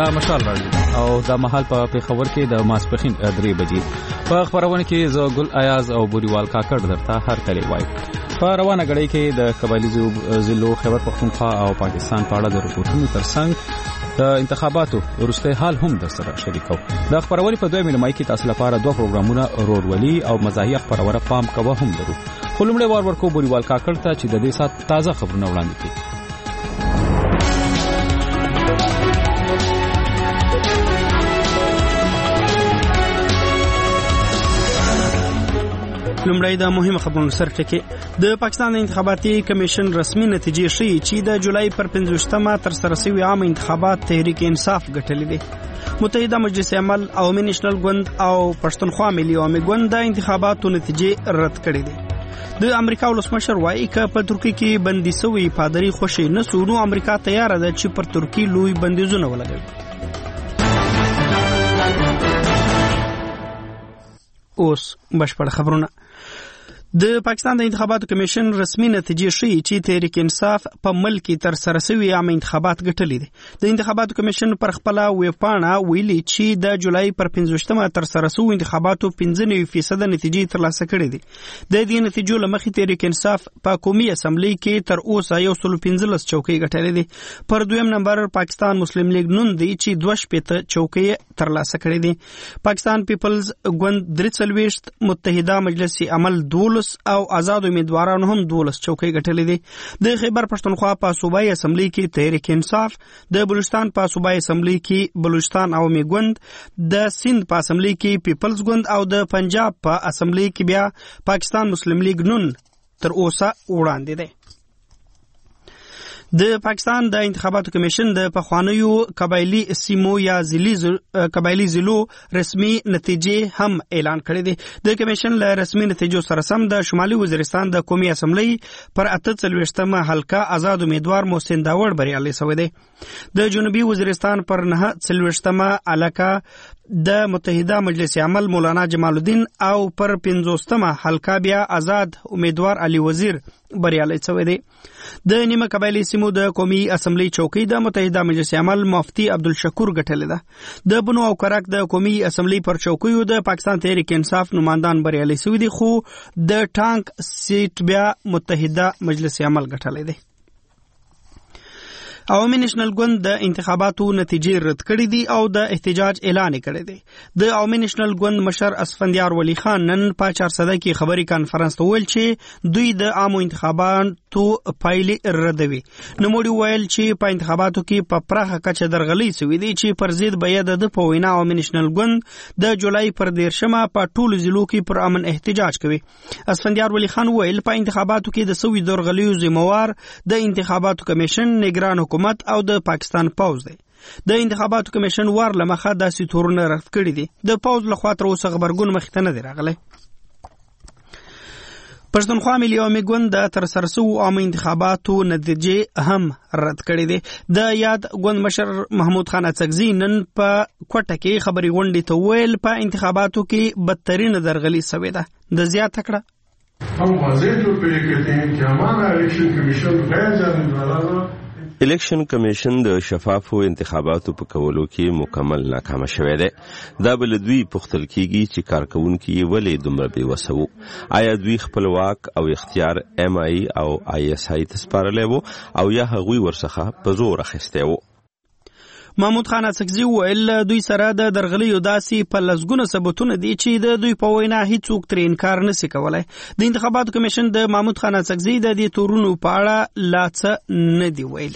دا مشال راډیو او دا مهال په پیښور کې د ماسپخین 3 بجې په خبرونه کې زه ګل ایاز او بوریوال کاکړ درته هر کلی وای. په روانه غړي کې د قبایلی ضلعو خیبر پختونخوا او پاکستان په اړه د رپورټونو ترڅنګ د انتخاباتو وروسته حال هم در سره شریکو. د خبرونه په دوه ملمای کې تاسو لپاره دوه پروګرامونه رورولي او مزاحیه خبرونه پام کوه هم درو. خلمړې وار ورکو بوریوال کاکړ ته چې د دې سات تازه خبرونه وړاندې کړي. لومړی د مهمه خبرونو سر ټکی. د پاکستان انتخاباتي کمیشن رسمي نتیجې ښیي چې د جولای پر 15مه تر سره شوي عام انتخابات تحریک انصاف ګټلې دي. متحده مجلس عمل عوامي نېشنل ګوند او پښتونخوا ملي عوامي ګوند د انتخاباتو نتیجې رد کړې دي. د امریکا ولسمشر وایي چې په ترکیه کې بندي شوی پادری خوشي نه سو نو امریکا تیار ده چې پر ترکیه لوی بندیزونه ولګوي. اوس بشپړ خبرونه. د پاکستان د انتخاباتو کمیشن رسمي نتیجې ښیي چې تحریک انصاف په ملک تر سره شوي عام انتخابات ګټلي دي. د انتخاباتو کمیشن پر خپل ویبپاڼه ویلي چې د جولای پر 15مه تر سره شوي انتخاباتو 95% نتیجې ترلاسه کړې دي. د دې نتیجو له مخې تحریک انصاف په قومي اسمبلی کې تر اوسه 115 چوکۍ ګټلې دي. پر دویم نمبر پاکستان مسلم لیگ نون دی چې 2 چوکۍ ترلاسه کړې دي. پاکستان پیپلز ګوند 43، متحده مجلس عمل 12 او آزاد امیدوارانو هم 12 چوکۍ ګټلې دي. د خیبر پښتونخوا په صوبایي اسمبلی کې تحریک انصاف، د بلوچستان په صوبایي اسمبلی کې بلوچستان عوامي ګوند، د سند په اسمبلی کې پیپلز ګوند او د پنجاب په اسمبلی کې بیا پاکستان مسلم لیگ نون تر اوسه وړاندې دی. د پاکستان د انتخاباتو کمیشن د پخوانیو قبایلی سیمو یا قبایلی ضلعو رسمي نتیجې هم اعلان کړې دي. د کمیشن له رسمي نتیجو سره سم د شمالي وزیرستان د قومي اسمبلی پر 48مه حلقه آزاد امیدوار محسن داوړ بریالی شوی دی. د جنوبي وزیرستان پر 49مه حلقه د متحده مجلس عمل مولانا جمال الدین او پر 50مه حلقه بیا آزاد امیدوار علي وزیر بریالی شوی دی. د نیمه قبایلی سیمو د قومي اسمبلی چوکۍ د متحده مجلس عمل مفتی عبدالشکور ګټلې ده. د بنو او کرک د قومي اسمبلی پر چوکیو د پاکستان تحریک انصاف نمائندان بریالي شوي دي، خو د ټانک سیټ بیا متحده مجلس عمل ګټلې دی. عوامي نېشنل ګوند د انتخاباتو نتیجې رد کړې دي او د احتجاج اعلان کړی دی. د عوامي نېشنل ګوند مشر اسفندیار ولی خان نن په 400 کې خبري کانفرنس ته ویل چې دوی د عامو انتخاباتو پایلې ردوي. نوموړي ویل چې په انتخاباتو کې په پراخه کچه درغلي شوې دي چې پر ضد به د په وینا عوامي نېشنل ګوند د جولای پر 13مه په ټولو ضلعو کې پر امن احتجاج کوي. اسفندیار ولی خان ویل په انتخاباتو کې د سوي درغلیو ذمہوار د انتخاباتو کمیشن، نگران حکومت او د پاکستان پوز دی. د انتخاباتو کمیشن وار لمخه داسې تورونه رد کړي دي. د پوز لخوا تر اوسه خبرګون مخې ته نه دی راغلی. پښتونخوا ملي عوامي ګوند د تر سره شوو عامه انتخاباتو نتیجې هم رد کړي دي. د یاد ګوند مشر محمود خان اڅکزي نن په کوټه کې خبري غونډې ته ویل په انتخاباتو کې بدترین درغلي شوې ده. د زیاته کړه हम वाज़ेह तौर पर ये कहते हैं कि हमारा इलेक्शन कमीशन गैर जानबदाराना الیکشن کمیشن د شفافو انتخاباتو په کولو کې مکمل ناکام شوی دی. دا بل دوی پوښتل کیږي چې کارکونکي ولې دومره بې وسه وو. آیا دوی خپل واک او اختیار MI او ISI ته سپارلی وو او یا هغوی ورڅخه په زور اخیستی وو؟ محمود خان اڅکزي ویل دوی سره د درغلیو داسې په لسګونه ثبوتونه دي چې د دوی په وینا هیڅوک ترې انکار نشي کولای. د انتخاباتو کمیشن د محمود خان اڅکزي د دې تورونو په اړه لا څه نه دی ویلي.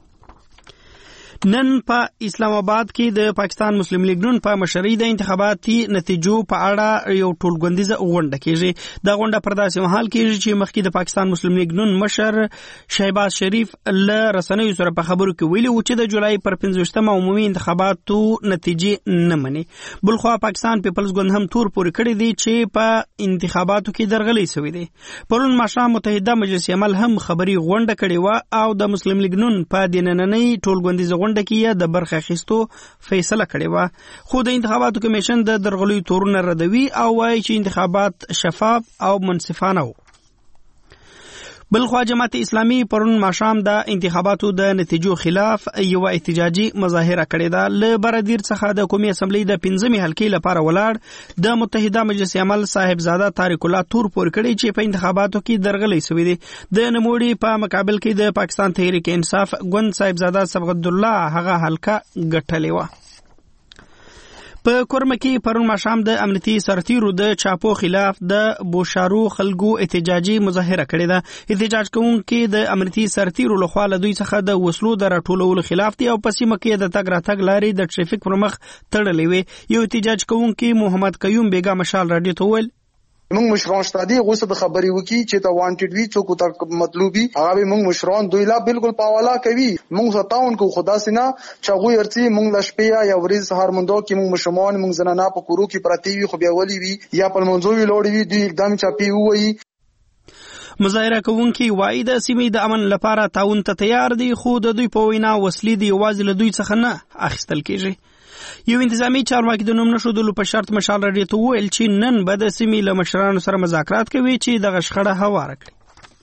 نن په اسلام آباد کې د پاکستان مسلم لیگ نون په مشرۍ د انتخاباتي نتیجو په اړه یو ټولګوندیزه غونډه کیږي. دا غونډه پر داسې مهال کیږي چې مخکې د پاکستان مسلم لیگ نون مشر شهباز شریف له رسنیو سره په خبرو کې ویلي و چې د جولای پر 15مه عمومي انتخاباتو نتیجې نه مني. بلخوا پاکستان پیپلز ګوند هم تور پورې کړی دی چې په انتخاباتو کې درغلي شوې دي. پرون ماښام متحده مجلس عمل هم خبري غونډه کړې و او د مسلم لیگ نون په دنننۍ ټولګوندیزه غونډه کې د برخه اخیستو فیصله کړې و، خو د انتخاباتو کمیشن د درغلیو تورونه ردوي او وایي چې انتخابات شفاف او منصفانه وو. بلخوا جماعت اسلامي پرون ماښام د انتخاباتو د نتیجو خلاف یو احتجاجي مظاهره کړې ده. له بردیر څخه د قومي اسمبلی د 15مې حلقې لپاره ولاړ د متحده مجلس عمل صاحبزاده طارق الله تور پور کړی چې په انتخاباتو کې درغلي شوې دي. د نموړي په مقابل کې د پاکستان تحریک انصاف ګوند صاحبزاده صبغت الله هغه حلقه ګټلې و. په کورمه کې پرون ماښام د امنیتي سرتیرو د چاپو خلاف د بوشارو خلکو احتجاجي مظاهره کړې ده. احتجاج کوونکي د امنیتي سرتیرو لخوا له دوی څخه د وسلو د راټولولو خلاف دي او په سیمه کې د تګ راتګ لارې د ټریفیک پر مخ تړلې وي. یو احتجاج کوونکي محمد قیوم بیگا مشال رادیو ته وویل موږ مشران شتادي غوسه د خبري وکي چې تا وانټډ وی څوک ته مطلوبي هغه موږ مشران دوی لا بالکل پاوالا کوي. موږ ستاون کو خدا سينه چاغوي ارتي موږ لشپیا یا ورځ سهار مندو کې موږ مشمان موږ زنانا په کورو کې پرتی وي خو بیا ولي وي یا په منځوي لوړ وي دوی اقدام چاپی وي. مظاهره کوونکي وایي د سیمې د امن لپاره تعاون ته تیار دي خو د دوی په وینا وسلې دی یوازې له دوی څخه نه اخیستل کیږي. یو انتظامی چارواکي د نوم نشودلو په شرط مشال رادیو ته وویل چې نن به د سیمې له مشرانو سره مذاکرات کوي چې دغه شخړه هواره کړي.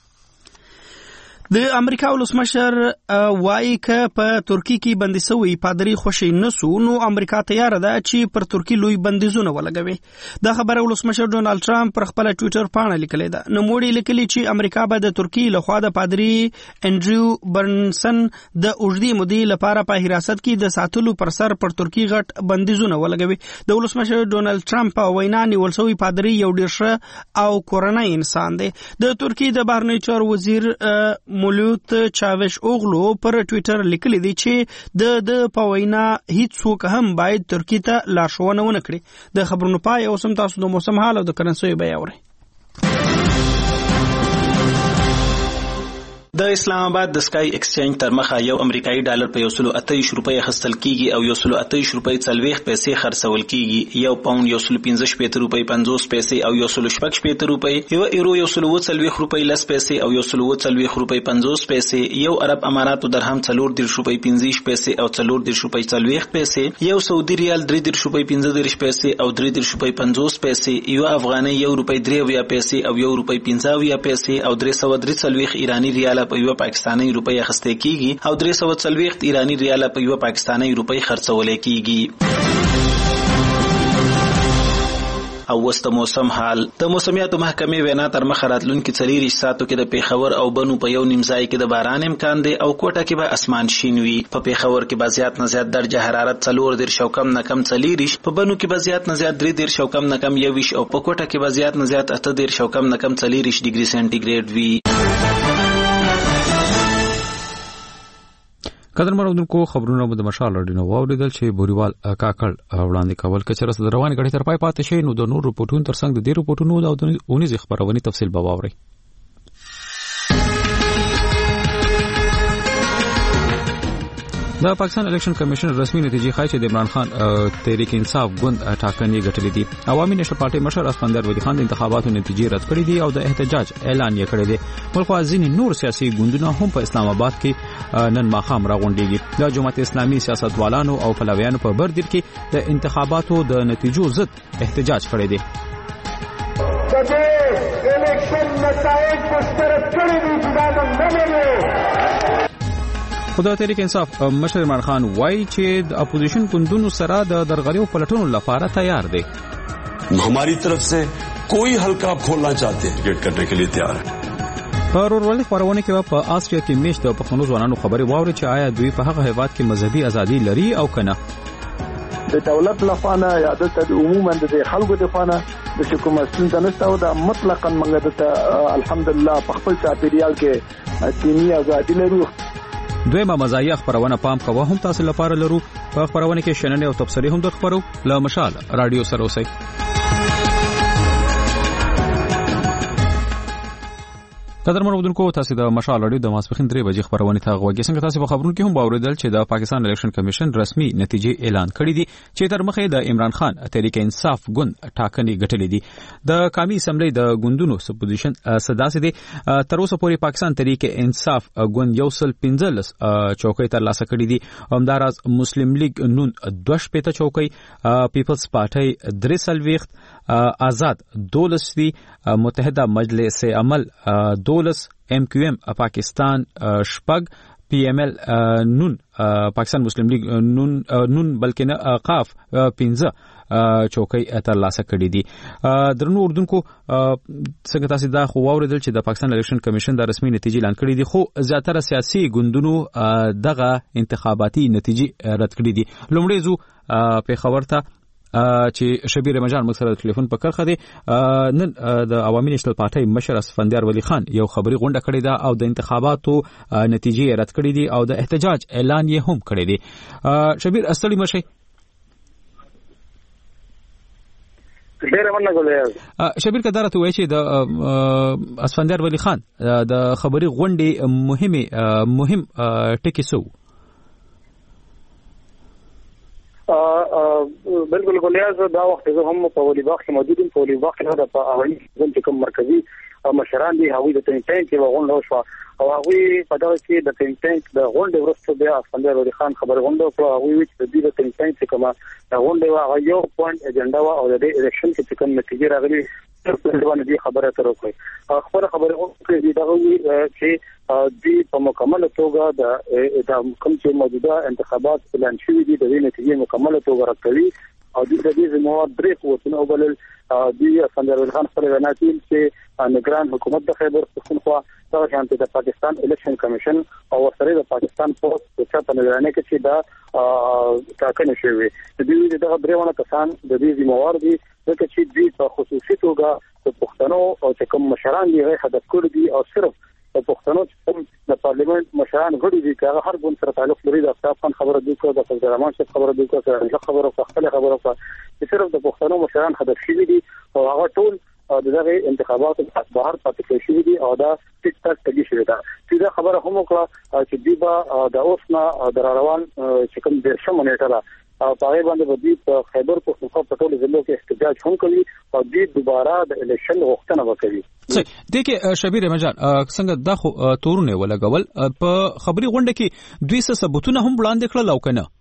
د امریکا ولسمشر وایي که په ترکی کې بندي شوی پادری خوشي نسو نو امریکا تیار ده چې پر ترکی لوی بندیزونه ولګوي. دا خبره ولسمشر ډونالد ټرمپ پر خپل ټوئیټر باندې لیکلې ده. نوموړي لیکلي چې امریکا به د ترکی لخوا د پادری انډریو برنسن د اوږدې مودې لپاره په حراست کې د ساتلو پر سر پر ترکی غټ بندیزونه ولګوي. د ولسمشر ډونالد ټرمپ په وینا نیول شوی پادری یو ډیر ښه او کورنۍ انسان دی. د ترکی د بهرنیو چارو وزیر مولوت چاوش اوغلو پر ټوئیټر لیکلی دی چې د پوینا هیڅ څوک هم باید ترکی ته لارښوونه ونه کړي. د خبرونو پای اوس هم تاسو د موسم حال او د کرنسۍ بیان اورئ. د اسلام آباد د سکای ایکسچینج تر مخه یو امریکایي ډالر په 128 روپۍ اخیستل کیږي او 128 روپۍ 40 پیسې خرڅول کیږي. یو پاوند 115 روپۍ 50 پیسې او 116 روپۍ، یو ایرو 140 روپۍ 10 پیسې او 140 روپۍ 50 پیسې، یو عرب اماراتو درهم 40 روپۍ 15 پیسې او 40 روپۍ 40 پیسې، یو سعودي ریال 3 روپۍ 15 پیسې او 3 روپۍ 50 پیسې، یو افغاني 1 روپۍ 3 پیسې او 1 روپۍ 50 پیسې او 343 ایرانی ریال په یو پاکستانی روپۍ اخیستل کیږي او 340 ایرانی ریال په یو پاکستانی روپۍ خرڅول کیږي. او وسط موسم حال د موسمیاتو محکمې وینا تر مخه راتلونکي 40 ساعتو کې د پیښور او بنو په یو نیم ځای کې د باران امکان دی او کوټه کې به اسمان شین وي. په پیښور کې به زیات نه زیات درجه حرارت 40 کم نه کم 40، په بنو کې به زیات نه زیات 30 کم نه کم 21 او په کوټه کې به زیات نه زیات 18 کم نه کم 40 ډیګري سنټیګریډ وي. قدرمن اودونکو خبرونه مو د مشال اډینو واوریدل چې بوریوال کاکړ وړاندې کول کچره د رواني غړي تر پای پاتې شي. نو د نور رپورټونو ترڅنګ د دې رپورټونو او د اونیز خبرونې تفصیل به واوري. د پاکستان الیکشن کمیشن رسمي نتیجې ښایي چې د عمران خان تحریک انصاف ګوند ټاکنې ګټلې دي. عوامي نشر پارټي مشر اسفندر ولی خان د انتخاباتو نتیجې رد کړې دي او د احتجاج اعلان یې کړی دی. بلخو ځینې نور سیاسي ګوندونه هم په اسلام آباد کې نن ماښام راغونډېږي. د جماعت اسلامي سیاستوالانو او پلویانو په بردیر کې د انتخاباتو د نتیجو ضد احتجاج کړی دی. خدا تحریک انصاف مشر عمران خان وایي چې د اپوزیشن ګوندونو سره د درغلیو پلټونو لپاره تیار دي. हमारी तरफ से कोई हल्का आप खोलना चाहते हैं टिकट करने के लिए तैयार है. پرورولې خبرونه کې په آسټریا کې میشت د پښتنو ځوانانو خبري واوري چې آیا دوی په هغه هیواد کې مذهبي ازادي لري او کنه. د دولت لخوا یا د عموما د خلکو د خوا د کوم ستونزه نشته او د مطلقاً موږ د الحمدلله په خپل چاپیریال کې دیني ازادي لرو. دویمه مزایه خبرونه پام کوه هم تاسو لپاره لرو. په خبرونه کې شننه او تبصره هم در خبرو له مشال رادیو سره اوسئ. قدرمن اودونکو تاسو د مشال رادیو د ماسپخین 3 بجې خبرونه ته غوږی څنګه تاسو په خبرونو کې هم باوریدل چې د پاکستان الیکشن کمیشن رسمي نتیجې اعلان کړې دي چې تر مخه د عمران خان تحریک انصاف ګوند ټاکنې ګټلې دي. د قومي اسمبلی د ګوندونو سپوزیشن صداسه دي تر اوسه پورې پاکستان تحریک انصاف ګوند 115 چوکۍ تر لاسه کړې دي. همداراز مسلم لیگ نون 2 چوکۍ، پیپلز پارټي 3 آزاد 12 دي متحده مجلس عمل 12 MQM پاکستان شپږ PML نون پاکستان مسلم لیگ نون بلکې نه قاف 15 چوکۍ ترلاسه کړې دي. درنو اردوونکو څنګه تاسو دا خو واوریدل چې د پاکستان الیکشن کمیشن د رسمي نتیجې اعلان کړې دي، خو زیاتره سیاسي ګوندونو دغه انتخاباتي نتیجې رد کړې دي. لومړی زو پیښور ته چې شبیر رمضان موږ سره ټلیفون په کرخه دي. نن د عوامي نېشنل پارټۍ مشر اسفندیار ولی خان یو خبري غونډه کړې ده او د انتخاباتو نتیجې رد کړې دي او د احتجاج اعلان یې هم کړی دی. شبیر استړی مشي شبیر کدارت وایي چې د اسفندیار ولی خان د خبري غونډې مهم ټکی سو. بالکل ګلیاز دا وخت زه هم په ولی باغ کې موجود یم. په ولی باغ کې د اولي ځل کوم مرکزي مشران دي هغوی د تین ټینک یو غونډه وشوه او هغوی په دغه کې د تین ټینک د غونډې وروسته بیا اسفندیار ولی خان خبر غونډه وکړه. هغوی چې د دې د تین ټینک کومه غونډه وه هغه یو پوینټ اجنډا وه او د دې الیکشن کې کوم نتیجې راغلي باندې دې خبره تر وکړي. خبره وکړي دغه چې دې په مکمل توګه د کوم چې موجوده انتخابات پلان شوي دي د دې نتیجې مکمل توګه راکړي او دې زموږ درې قوتونه وبلل. دې اسفندیار ولی خان خپل وینا کوي چې نگران حکومت د خیبر پختونخوا دغه شانتي د پاکستان الیکشن کمیشن او سره د پاکستان پولیس په نگرانۍ کې چې دا ټاکنې شوې دي دغه درېونه کسان د دې ذمہوار دي ځکه چې دوی په خصوصي توګه د پښتنو او چې کوم مشران دي هغه هدف کړی دي او صرف د پښتنو چې د پارلیمنت مشران غړي دي چې هغه هر ګوند سره تعلق لري. د افغان خبره دی کو د فضلرحمان څخه خبره دی کو د خبره چې صرف د پښتنو مشران هدف شوي دي او هغه ټول دغه انتخاباتو بهر پاتې شوي دي او دا ټیک ټاک تګي شوی دا چې دا خبره هم وکړه چې دیبا د اوسنا د روان چې کوم د شمنېټه او پای باندې بدی په خیبر پختونخوا په ټول ضلعو کې احتجاج هم کوي او دې دوباره د الیکشن غوښتنه وکړي. صحیح دی کې شبیر رمضان څنګه دا خو تورونه ولګول په خبري غونډه کې دوی څه ثبوتونه هم وړاندې کړل او کنه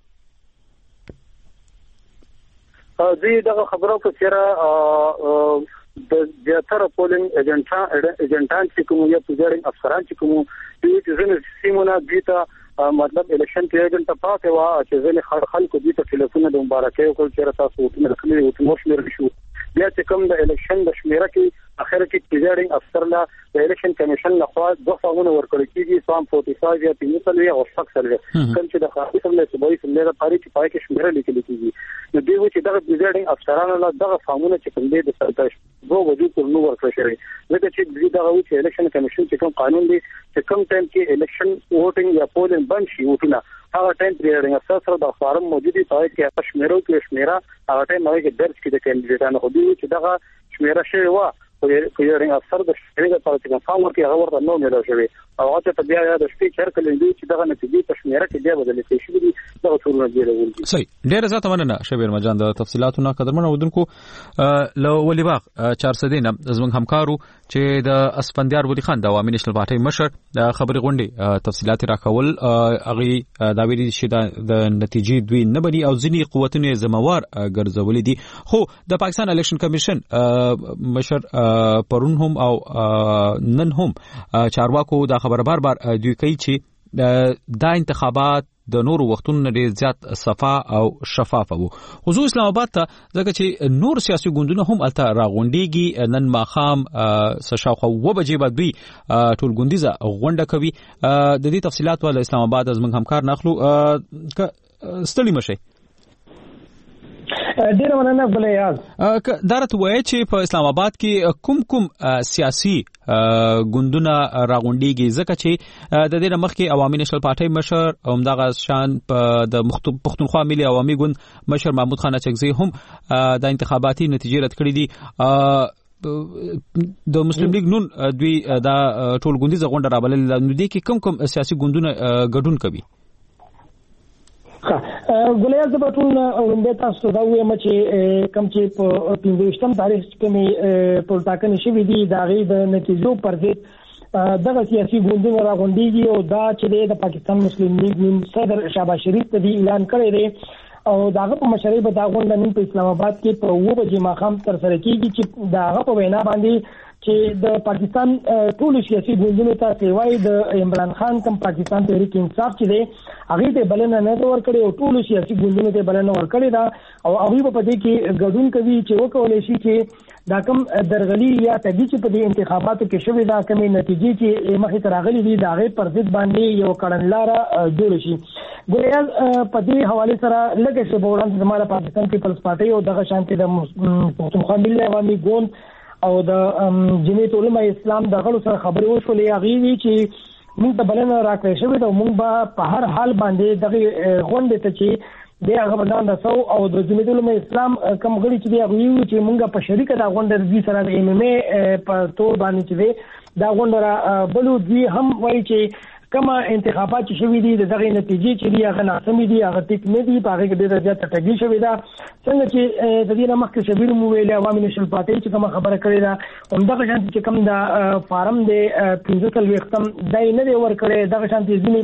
دې دغه خبرو په چیرې د زیاتره پولینګ ایجنټان چې کوم یا پوزړنګ افسران چې کوم دې چې زموږ سیمونه دیتا مطلب الیکشن پیریډ ته پاتې وا چې ځل خلکو دې ته ټلیفون د مبارکۍ او کول چې تاسو ته رسمي او تاسو شمیر شو بیا چې کوم د الیکشن د شمیره کې اخر کې پیریډ افسر لا د الیکشن کمیشن لخوا دوه فارمونه ورکړل کیږي فارم 45 یا 300 یا 800 کوم چې د خاصه سم له صوبایي سملې لپاره چې پای کې شمیره لیکل کیږي نو دوی چې دغه پیریډ افسرانو لا دغه فارمونه چې کوم دې د سرتاش دوه وجود پر نو ورکړل شوی ځکه چې دغه چې الیکشن کمیشن چې کوم قانون دی چې کوم ټایم کې الیکشن ووټینګ یا پولینګ بند شي وټونه هغه ټایم پیریډ افسر سره د فارم موجودي پای کې شمیرو کې شمیره هغه ټایم هغه کې درج کې د کاندیدانو خو دوی چې دغه شمیره شوی و پیریډ افسر د شمیره لپاره چې فارم ورکړي هغه ورته نو ملو شوی او هغه ته بیا د سپیکر کلندې چې دغه نتیجې په شمیره کې بیا بدل شي دي دا ټول نه دی. صحیح ډیر زیاته مننه شبیر مجان د تفصيلاتونو قدرمنه ودونکو لو ولی باغ 400 دینه زموږ همکارو چې د اسفندیار ولی خان د عوامي نېشنل پارټۍ مشر د خبري غونډې تفصيلات راکول اغي دا ویلي چې د نتیجې دوی نه بني او ځینی قوتونه زموار ګرځولې دي خو د پاکستان الیکشن کمیشن مشر پرون هم او نن هم چارواکو دا خبر بار دوی کوي چې دا انتخابات د نور وختونو ډیر زیات صفا او شفاف وو. خصوص اسلام آباد ته ځکه چې نور سیاسي ګوندونه هم الته راغونډيږي نن ماخام سشاخو و بجې بعد دوی ټول ګوندیزه غونډه کوي. د دې تفصيلات ول اسلام آباد از موږ همکار ناخلو ستړي مشه ډیر مننه بلیاز دارت وای چې په اسلام آباد کې کوم سیاسي ګوندونه راغونډيږي ځکه چې د دې مخکې عوامي نېشنل پارټۍ مشر همدغه شان په د پښتونخوا ملي عوامي ګوند مشر محمود خان اچکزي هم د انتخاباتي نتیجې رد کړې دي. د مسلم لیگ نون دوی دا ټول ګوندیزه غونډه رابلل نو دي کې کوم سیاسي ګوندونه ګډون کوي. ګلیاز د ټول وړاندې تاسو دا وایم چې کوم چې په 15 تاریخ کې په ټاکنې شوې دي دا غي د نتیجو پر ضد دغه سیاسي ګوندونه راغونډيږي او دا چې د پاکستان مسلم لیگ صدر شهباز شریف ته اعلان کړی دی او داغه په مشرۍ به دا غونډه نن په اسلام آباد کې په 9 بجې ماښام تر سره کیږي چې داغه په وینا باندې چې د پاکستان ټول سیاسي ګوندونو ته سیوای د عمران خان کم پاکستان تحریک انصاف چې دی هغه ته بلنه نه ورکړي او ټول سیاسي ګوندونو ته بلنه ورکړي دا او هغه په دې کې ګډون کوي چې وکولای شي چې دا کم درغلي یا تدې چې په دې انتخاباتو کې شوې دا کمې نتیجې چې مخې ته راغلي دي دا غي پر ضد باندې یو کړنلاره جوړ شي ګویا په دې حواله سره لکه چې بوران زموږ پاکستان پیپلز پارټي او دغه شانتي د پښتونخوا ملي عوامي ګوند او د جمعیت علماء اسلام د غړو سره خبرې وشولې هغه وی چې موږ ته بلنه راکړې شوې ده موږ به په هر حال باندې دغه غونډه ته چې د هغه بدلان رسو او د جمعیت علماء اسلام کوم غړي چې هغه وی چې موږ په شریکه دا غونډه د سره د MMA په تور باندې چې دا غونډه بلو دی هم وایي چې کما انتخابات چې شوې دي دغه نتیجې چې دی هغه ناسمې دي هغه ټیک نه دي په هغه کې ډېر زیات ټګي شوې ده څنګه چې د دې مخکې شبیر مو ویل عوامي نشل پارټي چې کوم خبره کړې ده همدغه شانتي چې کوم دا فارم دی 15 وختم دای نه دی ور کړې دغه شانتي ځینې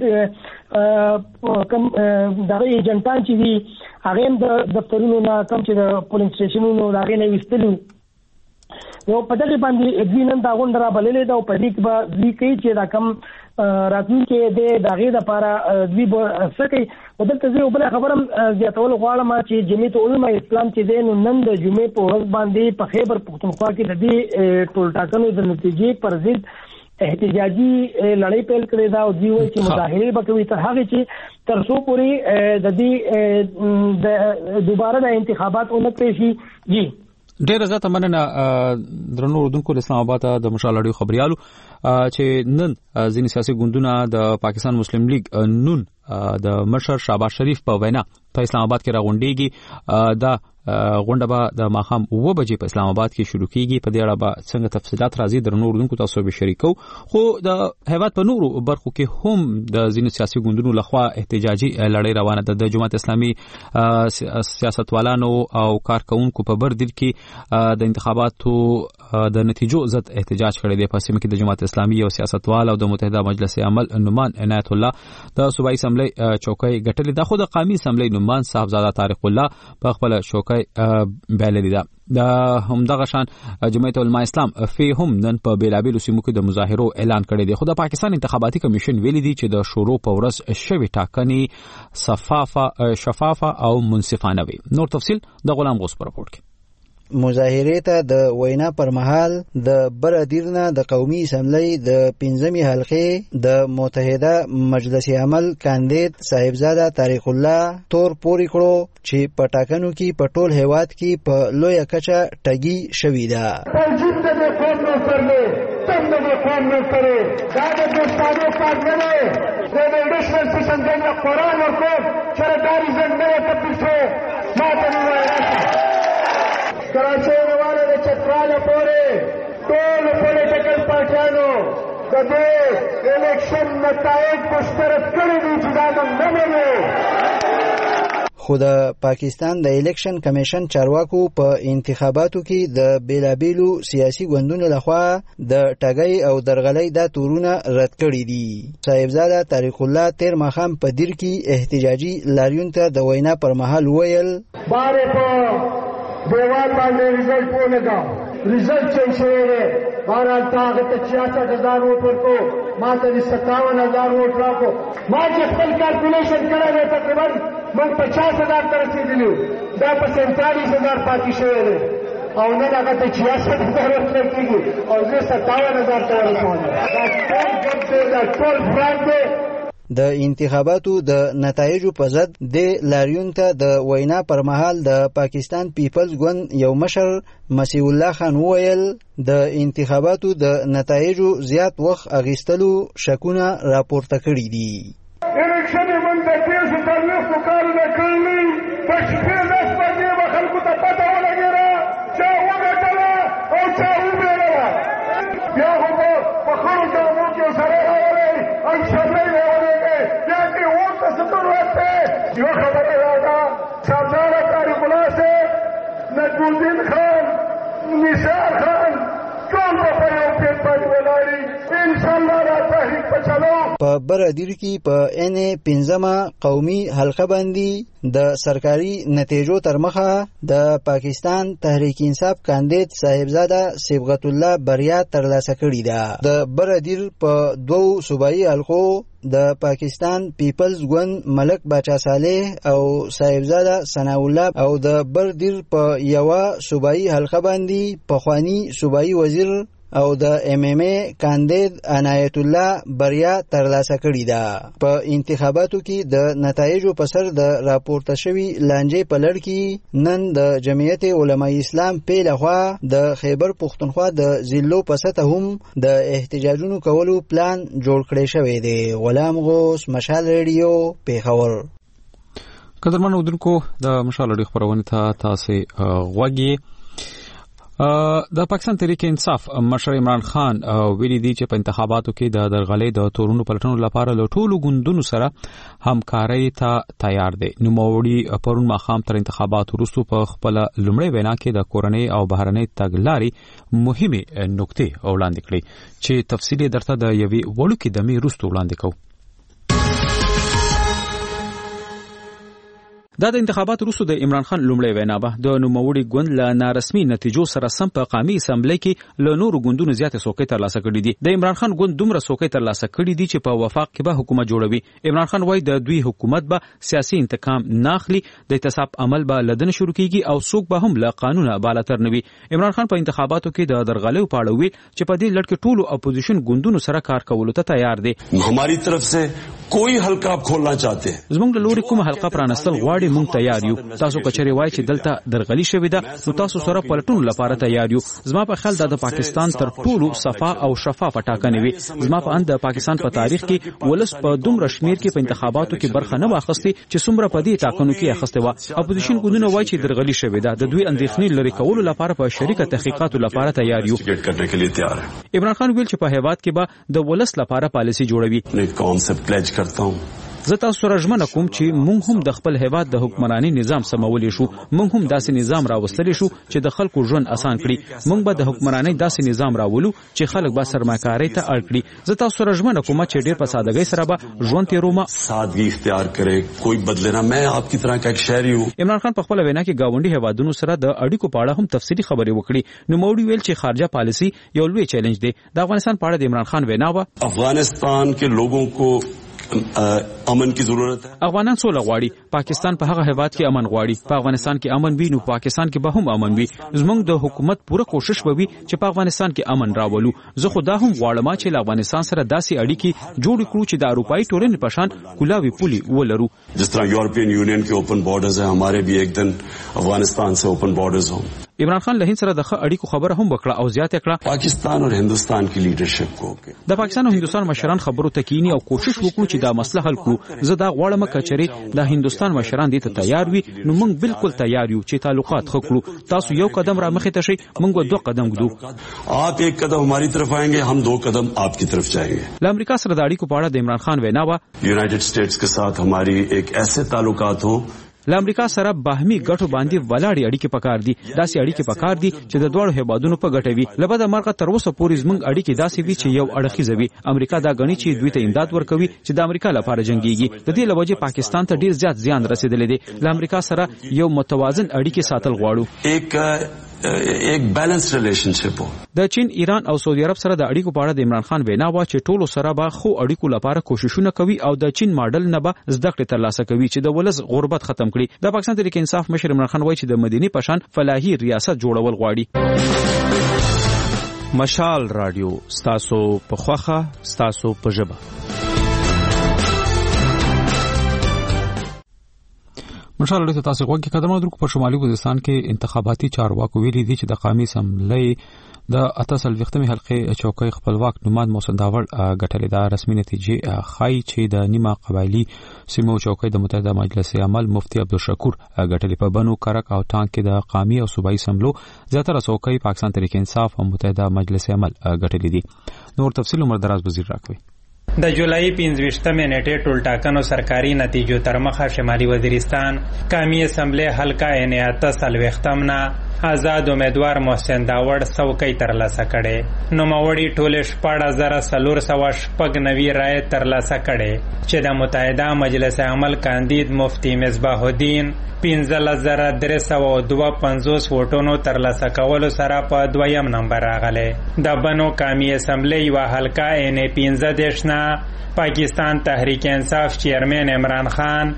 کوم دغه ایجنټان چې دي هغه هم د دفترونو نه کوم چې د پولیس سټیشنونو هغه نه وستلو یو په دغه باندې اګزینن دا غونډه را بللې دا په دې کې به دوی کوي چې دا کم راتلونکي د دغه لپاره دوی به سکه ودلته زه بل خبرم زیاتول غواړم چې جمعیت علماء اسلام چې دین نن د جمعې په ورځ باندې په خیبر پختونخوا کې د دې ټول ټاکنو د نتیجې پر ضد احتجاجي لړۍ پیل کړې ده او دوی وایي چې مظاهره به کوي تر هغه چې تر څو پورې د دې دوباره د انتخابات اونکړي شي جی ډیر زیاته مننه درنو اردوونکو اسلام آباد ته د مشال اړیو خبريالو چې نن ځینې سیاسي ګوندونه د پاکستان مسلم لیگ نون د مشر شهباز شریف په وینا په اسلام آباد کې راغونډيږي دا غونډه به د ماښام 9 بجې په اسلام آباد کې شروع کیږي په دې اړه به څنګه تفصيلات راځي درنو اردوونکو تاسو به شریکو خو د هیواد په نورو برخو کې هم د ځینې سیاسي ګوندونو لخوا احتجاجي لړۍ روانه ده د جماعت اسلامي سیاستوالانو او کارکونکو په بردل کې د انتخاباتو د نتیجو ضد احتجاج کړی دی په سیمه کې د جماعت اسلامي او سیاستوال او د متحده مجلس عمل نومان عنایت الله د صوبایي اسمبلی چوکۍ ګټلې د خود قومي اسمبلی نومان صاحبزاده طارق الله په خپل چوکۍ بیللی ده د همدغه شان جمعیت علماء اسلام هم نن په بیلابیلو سیمو کې د مظاهرو اعلان کړی دی خو د پاکستان انتخاباتي کمیشن ویلي دی چې د شورو په ورځ شوی ټاکنې شفافه او منصفانه وي نور تفصیل د غلام غوث پر راپورټ کې مظاهره ته د وینا پر مهال د برادیرنا د قومي اسمبلی د 15مې حلقې د متحده مجلس عمل کاندید صاحبزاده طارق الله تور پوری کړو چې په ټاکنو کې په ټول هیواد کې په لوی کچه ټګي شوې ده کراچۍ روانه د چتراله پورې ټول پولیټیکل پارټیانو د دې الیکشن نتایج مسترد کړي دي چې دا موږ نه منو خو د پاکستان د الیکشن کمیشن چارواکو په انتخاباتو کې د بیلابیلو سیاسي ګوندونو لخوا د ټګۍ او درغلۍ د تورونه رد کړي دي صاحبزاده طارق الله تیر ماښام په دیر کې احتجاجي لاریون ته د وینا پر مهال ویل بارے په دیوال باندې ریزلټ ولګا ریزلټ چینج شوی دی بهرحال هغه ته 66,000 ووټ ورکو ما ته 57,000 ووټ راکو ما چې خپل کالکولیشن کړی دی تقریبا موږ 50,000 ته رسېدلي دا په 47,000 پاتې شوی دی او نن هغه ته 66,000 ورکړل کېږي او زه 57,000 ته ورسوم دا ټول ګډ دی دا ټول فرانک دی د انتخاباتو د نتایجو په ضد د لاریون ته د وینا پر مهال د پاکستان پیپلز ګوند یو مشر مسیح الله خان وویل د انتخاباتو د نتایجو زیات وخت اغیستلو شکونه راپورته کړي دي الیکشن من د تیسو تلنسو کارونه کړلي په شپې لس بجې به خلکو ته پته ولګېده چا وګټله او چا وبېړله بیا خو به په خړو جامو کې سره راغلی انشاءالله یو خبر راځه صاحبزاده طارق الله سے نجم الدین خان نثار خان ټول په یو پیټ باندې ولاړی ان شاء الله را تحریک په چلو. په برادر کې په ان 15 قومي حلقه باندې د سرکاري نتیجو تر مخه د پاکستان تحریک انصاف کاندید صاحبزاده صبغت الله بریا ترلاسه کړې ده. د برادر په دوو صوبایي حلقو د پاکستان پیپلز ګوند ملک باچا صالح او صاحبزاده ثناء الله او د برادر په یوه صوبایي حلقه باندې پخوانی صوبایي وزیر او د ام ام ای کاندید عنایت الله بریا ترلاسه کړې ده. په انتخاباتو کې د نتایجو په سر د راپورته شوی لانجې په لړ کې نن د جمعیت علماء اسلام په لخوا د خیبر پختونخوا د ضلعو په سطح هم د احتجاجونو کولو پلان جوړ کړی شوی دی. غلام غوث، مشال ریډیو، پیښور. قدرمن اودونکو د مشال ریډیو خبرونه ته تاسو غوږی. د پاکستان تحریک انصاف مشر عمران خان ویلي دی چې په انتخاباتو کې د درغلۍ د تورونو پلټنو لپاره له ټولو ګوندونو سره همکارۍ ته تیار دی. نوموړي پرون ماښام تر انتخاباتو وروسته په خپل لومړۍ وینا کې د کورنۍ او بهرنۍ تګلارې مهمې نکتې وړاندې کړې چې تفصیل درته د یوې وړوکې دمې وروسته وړاندې کوو. دا د انتخاباتو وروسته د عمران خان لومړی وینا به د نوموړي ګوند له نارسمي نتیجو سره سم په قومي اسمبلی کې له نورو ګوندونو زیاتې څوکۍ ترلاسه کړي دي. د عمران خان ګوند دومره څوکۍ ترلاسه کړي دي چې په وفاق کې به حکومت جوړوي. عمران خان وایي د دوی حکومت به سیاسي انتقام نه اخلي، د اعتصاب عمل به لدن شروع کیږي او څوک به هم له قانونه بالاتر نه وي. عمران خان په انتخاباتو کې د درغلیو په اړه ویل چې په دې لړ کې ټولو اپوزیشن ګوندونو سره کار کولو ته تیار دي. हमारी तरफ से कोई हल्का आप खोलना चाहते हैं زموږ له لوري کومه حلقه پرانستل غواړي موږ تیار یو. تاسو کچري وای چې دلته درغلي شوې ده نو تاسو سره پلټون لپاره تیار یو. زما په خیال د پاکستان تر ټولو صفا او شفاف ټاکنې وي. زما په اند د پاکستان په تاریخ کې ولس په دومره شمیر کې په انتخاباتو کې برخه نه واخیستي چې څومره په دې ټاکنو کې اخیسته و. اپوزیشن ګوندونه وای چې درغلي شوې ده د دوی اندېښنې لري کولو لپاره په شریکه تحقیقاتو لپاره تیار یو. عمران خان ویل چې په هیواد کې به د ولس لپاره پالیسي جوړوي. زه تاسو سره ژمنه کوم چې موږ هم د خپل هیواد د حکمراني نظام سمولی شو. موږ هم داسې نظام راوستلی شو چې د خلکو ژوند اسان کړي. موږ به د حکمراني داسې نظام راولو چې خلک به سرمایه‌کارۍ ته اړ کړي. زه تاسو سره ژمنه کوم چې ډېر په سادهګۍ سره به ژوند تیروم. سادگی اختیار کړي، کوئی بدله نه. मैं आपकी तरह का एक शहरी हूं. عمران خان په خپل وینا کې گاونډي هیوادونو سره د اړیکو په اړه هم تفصیلي خبرې وکړي. نو موړي ویل چې خارجه پالیسي یو لوی چیلنج دی. د افغانستان په اړه د عمران خان وینا و افغانستان के लोगों को امن کی ضرورت ہے. افغانان سوله غواړي. پاکستان په هغه هیواد کې امن غواړي. په افغانستان کې امن وي نو پاکستان کې به هم امن وي. زموږ د حکومت پوره کوشش وکړي چې په افغانستان کې امن راولو. زه خو دا هم غواړم چې له افغانستان سره داسې اړیکې جوړ کړو چې د اروپאי ټولنې په شان کولاوي پولي ولرو. जिस तरह यूरोपियन यूनियन के ओपन बॉर्डर्स हैं, हमारे भी एक दिन अफगानिस्तान से ओपन बॉर्डर्स हों. عمران خان له هند سره د اړیکو خبره هم وکړه او زیاته کړه پاکستان او هندستان کی لیډرشپ کو د پاکستان او هندستان مشران خبرو ته کینی او کوشش وکړو چې دا مسله حل کړو. زه دا غواړم کچري د هندستان مشران دې ته تیار وي نو موږ بالکل تیار یو چې تعلقات وکړو. تاسو یو قدم را مخې ته شئ، موږ دوه قدم ګدو. आप एक कदम हमारी तरफ आएंगे, हम दो कदम आपकी तरफ जाएंगे. له امریکا سره د اړیکو په اړه د عمران خان وینا و यूनाइटेड स्टेट्स के साथ हमारी एक ऐसे ताल्लुकात हो له امریکا سره باهمي ګټو باندې ولاړې اړیکې پکار دي. داسې اړیکې پکار دي چې د دوه هیوادونو په ګټه وي. لبد مرغه تر اوسه پورې زموږ اړیکې داسې وي چې یو اړخیزه وي. امریکا دا غني چې دوی ته امداد ورکوي چې د امریکا لپاره جنگيږي. د دې لوجه پاکستان ته ډیر زیات زیان رسیدلی دی. له امریکا سره یو متوازن اړیکې ساتل غواړو. एक बैलेंस रिलेशनशिप हो. د چین، ایران او سعودي عرب سره د اړیکو په اړه د عمران خان وینا و چې ټولو سره به خو اړیکو لپاره کوششونه کوي او د چین ماډل نه به زده کړې ترلاسه کوي چې د ولس غربت ختم کړي. د پاکستان تحریک انصاف مشر عمران خان وایي چې د مدینی پشان فلاحي ریاست جوړول غواړي. مشال رادیو ستاسو په خوخه ستاسو په ژبه. مشال رادیو تاسو غوږی قدمونه درکو. په شمالي وزیرستان کې انتخاباتي چارواکو ویلي دي چې د قومي اسمبلی د 48 حلقې چوکۍ خپلواک نوماد محسن داور ګټلې. دا رسمي نتیجې ښایي چې د نیمه قبایلی سیمو چوکۍ د متحده مجلس عمل مفتي عبدالشکور ګټلې. په بنو کرک او ټانک کې د قومي او صوبایي اسمبلو زیاتره چوکۍ پاکستان تحریک انصاف او متحده مجلس عمل ګټلې دي. نور تفصیل عمر دراز وزیر راکوي. د جولای 15 نیټه ټول ټاکنو سرکاري نتیجو تر مخه شمالي وزیرستان قومي اسمبلی حلقه 48 نه آزاد امیدوار محسن داوړ څوکۍ ترلاسه کړې. نوموړي ټولې 14,496 رایې ترلاسه کړې چې د متحده مجلس عمل کاندید مفتی مصباح الدین 15,352 ووټونو ترلاسه کولو سره په 2م نمبر راغلی. د بنو قومي اسمبلی یوه حلقه NA-15 نه پاکستان تحریک انصاف چیرمن عمران خان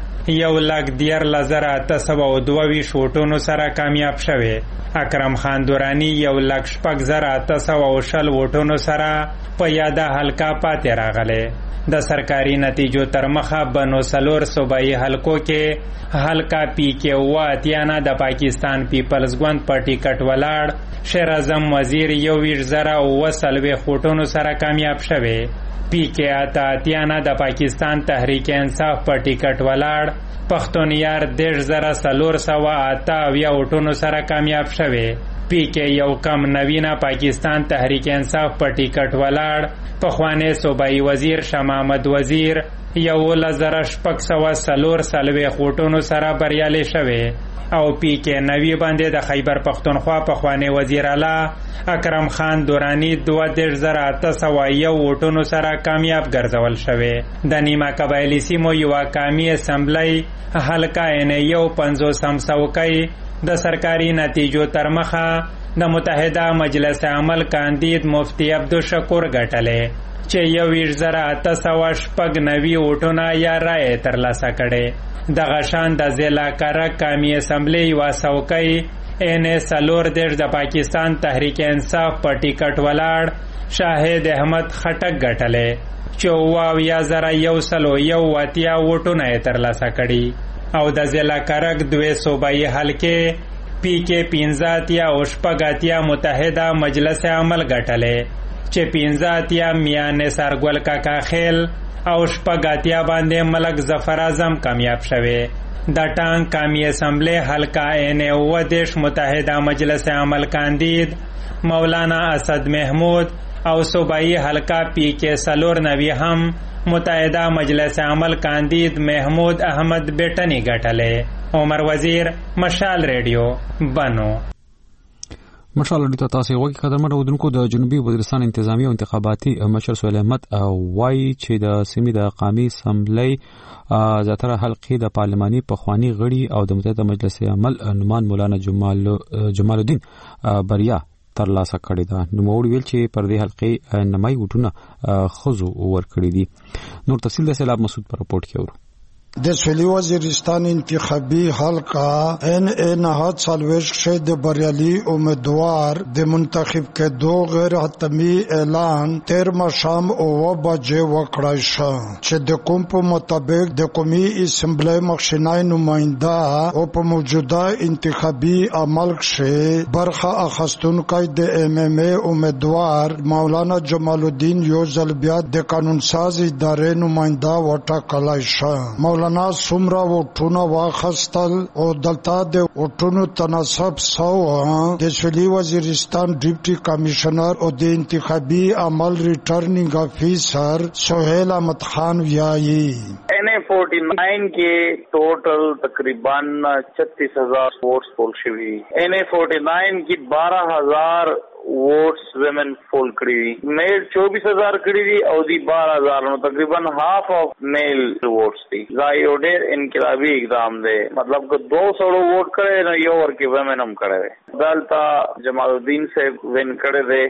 1,13,822 ووټونو سره کامیاب شوی. اکرم خان دورانی 1,08,820 ووټونو سره په یاده حلقه پاتې راغلی. د سرکاري نتیجو تر مخه بنو 4 صوبایي حلقو کې حلقه PK-8 نه د پاکستان پیپلز ګوند په ټیکټ ولاړ شیر اعظم وزیر 21,040 ووټونو سره کامیاب شوی. PK-8 نه د پاکستان تحریک انصاف په ټیکټ ولاړ پښتون یار 10,478 ووټونو سره کامیاب شوی. PK-1 نه پاکستان تحریک انصاف په ټیکټ ولاړ پخوانی صوبایي وزیر شاه محمد وزیر 1,640 ووټونو سره بریالی شوی. او PK-9 باندې د خیبر پختونخوا پخوانی وزیر اعلی اکرم خان دورانی 2,801 ووټونو سره کامیاب ګرځول شوی. د نیمه قبایلي سیمو یوه قومي اسمبلی حلقه NA-50 څوکۍ د سرکاري نتیجو تر مخه د متحده مجلس عمل کاندید مفتی عبدالشکور ګټلې چې 21,896 ووټونه یا رایې ترلاسه کړې. دغه شان د ضلع کرک قومي اسمبلی یوه څوکۍ NA-14 د پاکستان تحریک انصاف په ټیکټ ولاړ شاهد احمد خټک ګټلې چې 7,180 ووټونه یې ترلاسه کړي. او د ضلع کرک 2 صوبایي حلقې PK-15 او 18 متحده مجلس عمل ګټلې چې 15 میاں نثار ګل کاکا خیل او 18 باندې ملک ظفر اعظم کامیاب شوی. د ټانک قومي اسمبلی حلقه NA-19 متحده مجلس عمل کاندید مولانا اسد محمود او صوبایي حلقه PK-94 هم متحده مجلس عمل کاندید محمود احمد بیٹنی ګټلې. عمر وزیر مشال ریډیو بنو. مشال ریډیو تاسو وګورئ قدرمن اودونکو د جنوبي وزیرستان انتظامی او انتخاباتي مشر سهیل احمد وایي چې د سیمې د قومي اسمبلی زیاتره حلقې د پارلماني پخوانی غړي او د متحده مجلس عمل نومان مولانا جمال الدین بریا ترلاسه کړې ده. نوموړي ویل چې پر دې حلقې نمای وټونه خزو ورکړي دي. نور تفصیل د سیلاب مسعود پر رپورټ کې اورو. د سویلي وزیرستان انتخابي حلقه NA-49 د بریالي امیدوار د منتخب کېدو غیر حتمی اعلان 13 شام او بجې وکړای شو چې د کوم په مطابق د قومي اسمبلی مخشنای نماینده او په موجوده انتخابي عمل کې برخه اخیستونکو د MMA امیدوار مولانا جمال الدین یو ځل بیا د قانون ساز ادارې نماینده وټاکلای شو. مولانا سمرا وټونه واخستل او دلته د وټونو تناسب سو د سویلي وزیرستان ډیپټي کمشنر او د انتخابي عمل ریټرنینګ افیسر سہیل احمد خان ویایي NA-49 کے ٹوٹل تقریباً 36,000 ووٹس پول شوی. NA-49 کی 12,000 ووٹس ویمن فول کری دی. میل 24,000 کری دی او دی 12,000 نو تقریباً ہاف آف میل ووٹس دی. ظاہر او ډیر انقلابی اقدام دے. مطلب کہ 200 ووٹ کرے نو یو ورکی ویمن هم کرے دے. دالتا جمال الدین سے وین کرے دے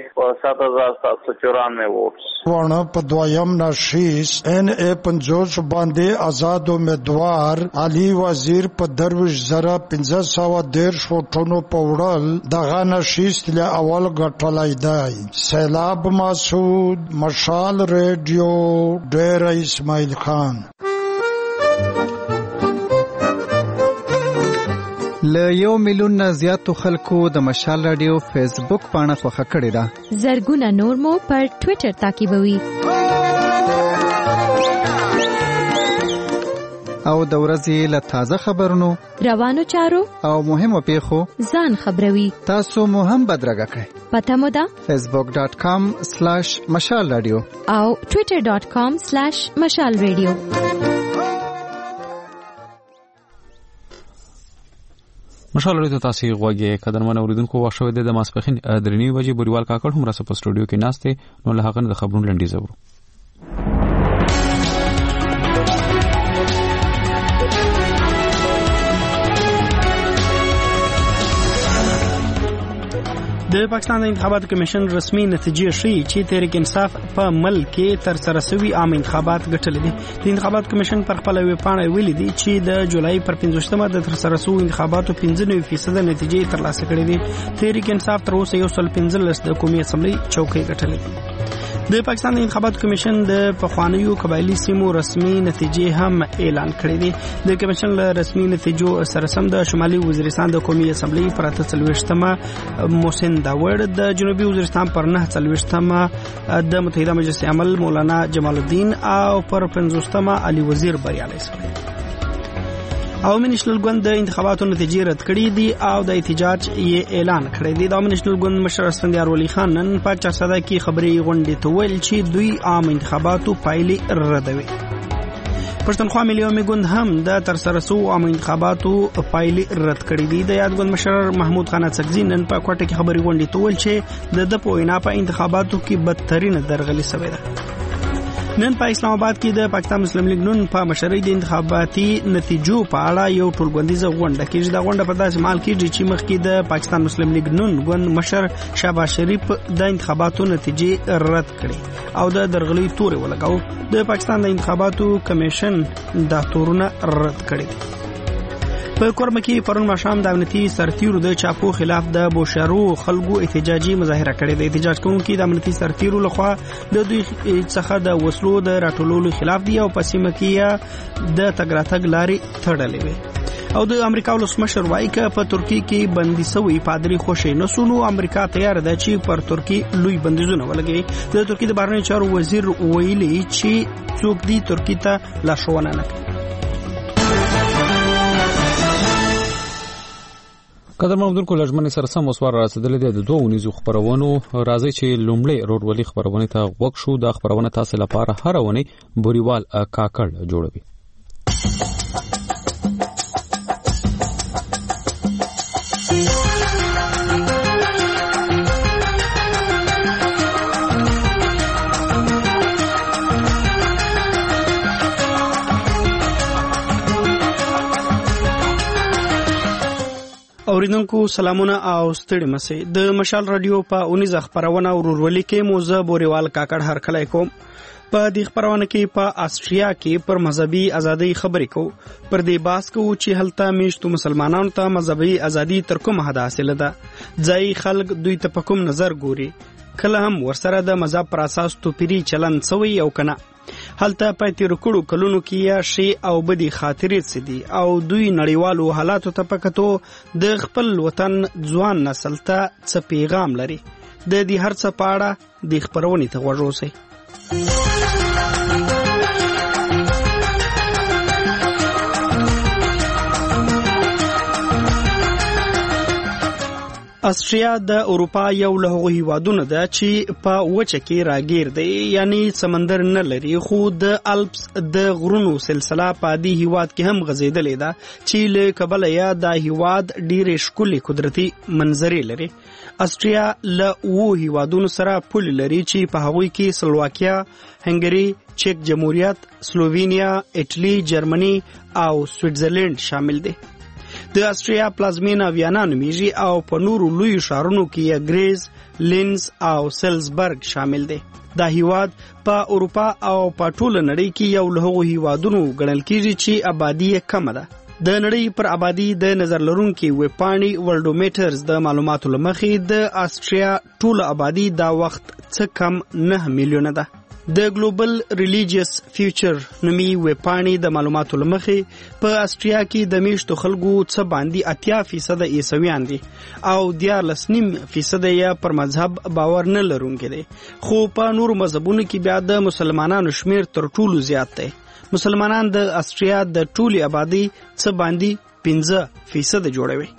7,794 ووٹس. ورنه په دویم نشیس NA-50 باندې آزاد امیدوار علي وزیر په 10,513 ووټونو په وړل دغه نشیس له اول ګټلای دی. سیلاب مسعود مشال ریډیو ډیر اسماعیل خان. له 1 میلیون نه زیاتو خلکو د مشال رادیو فیسبوک پاڼه خوښه کړې ده. زرګونه نور مو پر ټوئیټر تعقیبوي. او د ورځې له تازه خبرونو روانو چارو او مهمو پیښو ځان خبروي. تاسو مو هم بدرګه کړئ. پته مو ده facebook.com/مشال رادیو او twitter.com/مشال رادیو. مشاله ته تاسو غوږی قدرمن اوریدونکو واښو د ماسپخین درنی وجه بوریوال کاکړ هم راسه په سټوډیو کې ناشته نو له هغه د خبرونو لنډیز ورو. د پاکستان د انتخاباتو کمیشن رسمي نتیجې ښیي چې تحریک انصاف په ملک کې تر سره شوي عام انتخابات ګټلي دي. د انتخاباتو کمیشن پر خپل ویبپاڼه ویلي دي چې د جولای پر 15مه د تر سره شوي انتخاباتو 95% نتیجې ترلاسه کړې دي. تحریک انصاف تر اوسه 115 د قومي اسمبلی چوکۍ ګټلې دي. د پاکستان د انتخاباتو کمیشن د پخوانیو قبایلی سیمو رسمي نتیجې هم اعلان کړې دي. د کمیشن له رسمي نتیجو سره سم د شمالي وزیرستان د قومي اسمبلی پر 43مه محسن داوړ، د جنوبي وزیرستان پر 49مه د متحده مجلس عمل مولانا جمال الدین او پر 50مه علي وزیر بریالي شوی. عوامي نېشنل ګوند د انتخاباتو نتیجې رد کړې دي او د احتجاج یې اعلان کړی دی. د عوامي نېشنل ګوند مشر اسفندیار ولی خان نن په چارسده کې خبري غونډې ته ویل چې دوی عام انتخاباتو پایلې ردوي. پښتونخوا ملي عوامي ګوند هم د تر سره شوو عام انتخاباتو پایلې رد کړې دي. د یاد ګوند مشر محمود خان اڅکزي نن په کوټه کې خبري غونډې ته ویل چې د پوینا په انتخاباتو کې بدترین درغلي شوې ده. نن په اسلام آباد کې د پاکستان مسلم لیگ نون په مشرۍ د انتخاباتي نتیجو په اړه یو ټولګوندیزه غونډه کېږي. دا غونډه په داسې مهال کېږي چې مخکې د پاکستان مسلم لیگ نون ګوند مشر شهباز شریف د انتخاباتو نتیجې رد کړې او د درغلي تورې ولګاو. د پاکستان د انتخاباتو کمیشن دا تورونه رد کړي دي. په کورمه کې پرون ماښام د امنیتي سرتیرو د چاپو خلاف د بوشارو خلکو احتجاجي مظاهره کړې ده. احتجاج کوونکي د امنیتي سرتیرو لخوا د دوی څخه د وسلو د راټولولو خلاف دي او په سیمه کې د تګ راتګ لارې تړلې وي. او د امریکا ولسمشر وایي چې په ترکیه کې بندي شوی پادری خوشې نسونو امریکا تیار ده چې پر ترکیه لوی بندیزونه ولګوي. د ترکیه د بهرنیو چارو وزیر ویلي چې څوک دی ترکیه ته لارښوونه نه کوي. قدرمن اوریدونکو لږمنې سره سم وسوار راسېدلې ده د دوه ونیزو خبرونو. راځي چې لومړی روډولي خبرونه ته غوږ شو. دا خبرونه تاسو لپاره هر ونی بوریوال کاکړ جوړوي. اوریدونکو سلامونه او ستړي مسئ. د مشال رادیو په 19 خبرونه ورورولي کې موزه بوریوال کاکړ هر کله کوم. په دې خبرونه کې په آسټریا کې پر مذهبي ازادي خبرې کو. پر دې باس کو چې هلته میشتو مسلمانانو ته مذهبي ازادي تر کومه حد حاصله ده. ځای خلک دوی ته په کوم نظر ګوري. کله هم ورسره د مذهب پر اساس توپیری چلن سوی او کنه. هلته په تیر کړو کلونو کې یا شی او بدی خاطرې سدي او دوی نړیوالو حالاتو ته پکتو د خپل وطن ځوان نسل ته څه پیغام لري. د دې هر څه پاړه د خبرونې ته ورغوسي. آسټریا د اروپا یو له هغو هیوادونو ده چې په وچه کې راګیر دی، یعنی سمندر نه لري، خو د الپس د غرونو سلسله په دې هیواد کې هم غځېدلې ده چې له کبله یا د هیواد ډېرې ښکلې قدرتي منظرې لري. آسټریا له 7 هیوادونو سره پول لري چې په هغوی کې سلواکیا، هنګري، چک جمهوریت، سلووینیا، اټلی، جرمني او سویټزرلند شامل دي. د آسټریا پلازمینه ویانا نومیږي او په نورو لوی ښارونو کې ګریز، لینز او سلزبرګ شامل دي. دا هیواد په اروپا او په ټوله نړۍ کې یو له هغو هیوادونو ګڼل کیږي چې آبادی یې کمه ده. د نړۍ پر آبادی د نظر لرونکي ویبپاڼې ورلډومیټرز د معلوماتو له مخې د آسټریا ټوله آبادی دا وخت څه کم 9 میلیونه ده. د ګلوبل ریلیجیس فیوچر نومي ویبپاڼې د معلوماتو له مخې په آسټریا کې د میشتو خلکو څه باندې 80% عیسویان دي او 14.5% یې پر مذهب باور نه لرونکي دي، خو په نورو مذهبونو کې بیا د مسلمانانو شمیر تر ټولو زیات دی. مسلمانان د آسټریا د ټولې آبادی څه باندې 5% جوړوي.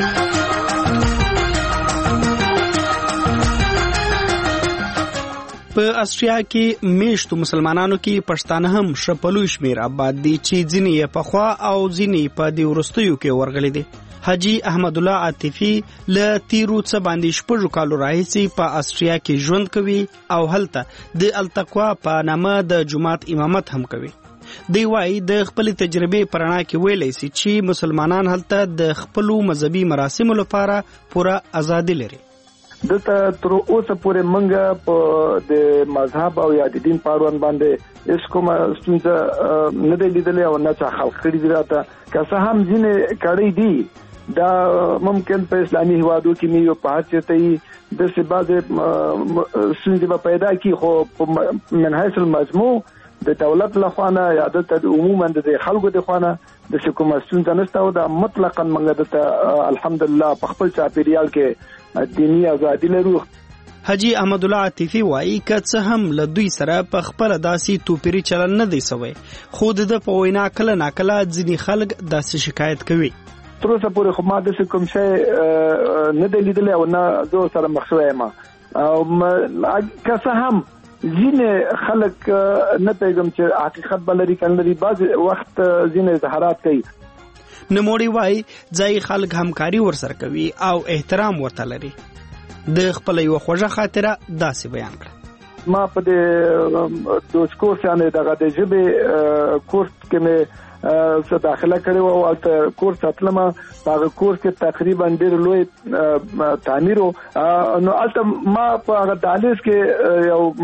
په په استریا کې میشتو مسلمانانو کې پښتانه هم شپلو شمیر آباد دي چې ځینې یې پخوا او ځینې په دې وروستیو کې ورغلي دي. حاجی احمد الله عاطفي له تیرو څه باندې 6 کالو راهیسې په استریا کې ژوند کوي او هلته د التقوا په نامه د جماعت امامت هم کوي. دی وايي د خپل تجربه پرانا کې ویلې سي چې مسلمانان هلته د خپل مذهبي مراسمو لپاره پوره ازادي لري. دته تر اوسه پورې منګه په د مذهب او یا د دین پاروان باندې اس کومه ستونزه نه دی لیدلې او نه چا خلق کړی دی راته که څه هم ځینې کړی دي دا ممکن په اسلامي هوادو کې نیو په حاصلتي د سبازه ستونزه پیدا کی خو من حیث المجموع د دولت لخوانه یا د عموما د خلکو د خوانه د حکومت ستونزه نشته او د مطلقاً منګه د الحمدلله په خپل چاپیریال کې دینی ازادي لرو. حاجی احمد الله عاطفي وايي که څه هم له دوی سره په خپل داسې توپیری چلن نه دی سوی خو د په وینا کله ناکله ځینې خلک داسې شکایت کوي. تر اوسه پورې خو ما د کوم شی نه دی لیدلی او نه زه سره مخ شوی یم او که څه هم ځینې خلک نه پیغام چې حقیقت بلري کندري بعض وخت ځینې اظهارات کوي. نموړي وايي ځای خلک همکاري ورسره کوي او احترام ورته لري. د خپل یو خوږه خاطره داسې بیان کړه. ما په د دوج کورس یعنی دغه د ژبې کورس کې مې څه داخله کړې و او ته کورس اتلمه هغه کورس کې تقریبا ډېر لوی تعمیر نو البته ما په هغه دالیز کې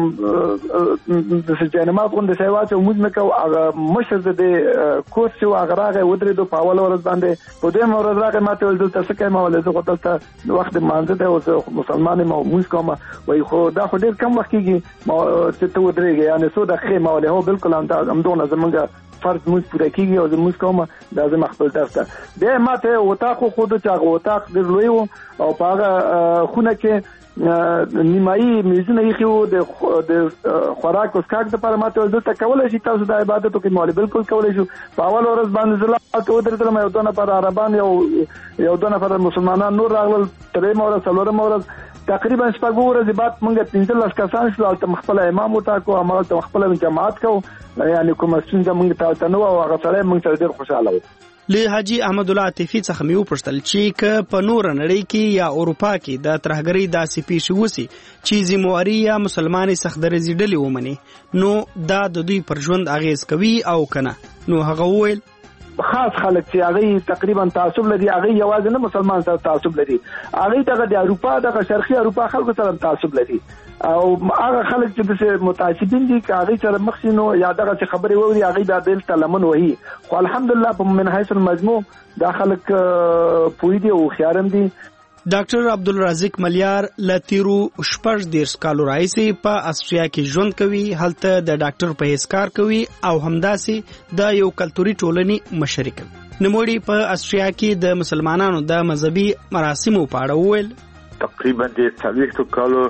یو د جنمات غونډه سیوا چې موږ مکو هغه مشر د کورس یو هغه راغی ودرېدو په اول ورځ باندې په دې ورځ راغی ماته ول دلته څه کوي ما ول زه دلته وخت مانځه ته او مسلمان ما موږ کومه وای خو دا خو ډېر کم وخت کېږي ما چې ته ودرېږي یعنی څو دقیقې ما ول هو بالکل همدغه زمونږ فرض موږ پوره کیږي او موږ کومه د اعظم خپل درس به ماته وتاخو خود چې هغه وتاخ د لوی او په هغه خونه کې نیمایي میزونه یې خو د خوراک او سکاک لپاره ماته دلته کولای شي تاسو د عبادتو کې مولوی بالکل کولای شو په اول ورځ باندې زلات او درته مې یو دونه پر عربان یو دونه پر مسلمانان نور راغلل ترې مور څلورم ورځ تقریبا شپږ ورځې بعد موږ 15 کسان شو او مخبل امام وټاکو عمل ته مخبل جماعت کو یعنی کوم څنګه موږ ته نو او هغه سره موږ ته ډېر خوشاله و. له حاجی احمد الله عاطفي څخه مې وپوښتل چې ک په نور نړۍ کې یا اروپا کې د ترهګری داسې پیښ وسی چې زمواري یا مسلمانې سخدرزي ډلې ومني نو دا د دوی پر ژوند اغیز کوي او کنه نو هغه وویل خاص خلک چې هغه تقریبا تعصب لري هغه یوازې نه مسلمان سره تعصب لري هغه دغه د اروپا دغه شرقي اروپا خلکو سره تعصب لري او هغه خلک چې د متعصبین دي هغه سره مخسینو یا دغه خبرې ووري هغه د دل تلمن وهي خو الحمدلله په من حیث المجموع دا خلک پوی دي او خيارم دي. ډاکټر عبدالرزاق ملیار لتیرو شپږ دیرش کالو راهیسې په استریا کې ژوند کوي هلته د ډاکټر په حیث کار کوي او همداسې د یو کلتوري ټولنې مشري کوي. نوموړي په استریا کې د مسلمانانو د مذهبي مراسمو په اړه وویل تقریبا د 40 کالو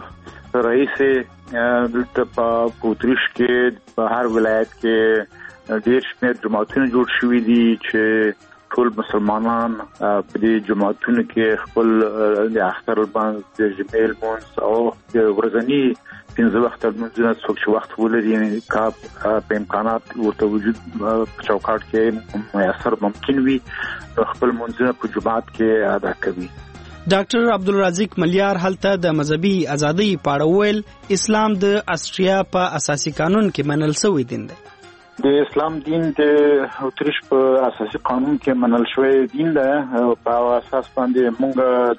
راهیسې دلته په پوتریش کې په هر ولایت کې ډېر شمېر جماعتونه جوړ شوي دي چې ټول مسلمانان په دې جماعتونو کې خپل د اختر باندې د جمیل مونږ او د ورځنی 15 وخت مونږ نه څوک وخت ولري یعنی کا په امکانات ورته وجود په چوکاټ کې میسر ممکن وي خپل مونږ په جماعت کې ادا کوي. ډاکټر عبدالرزاق ملیار هلته د مذهبي ازادۍ په اړه ویل اسلام د استریا په اساسي قانون کې منل شوی دین دی. د اسلام دین د اتریش په اساسي قانون کې منل شوی دین دی په اساس باندې موږ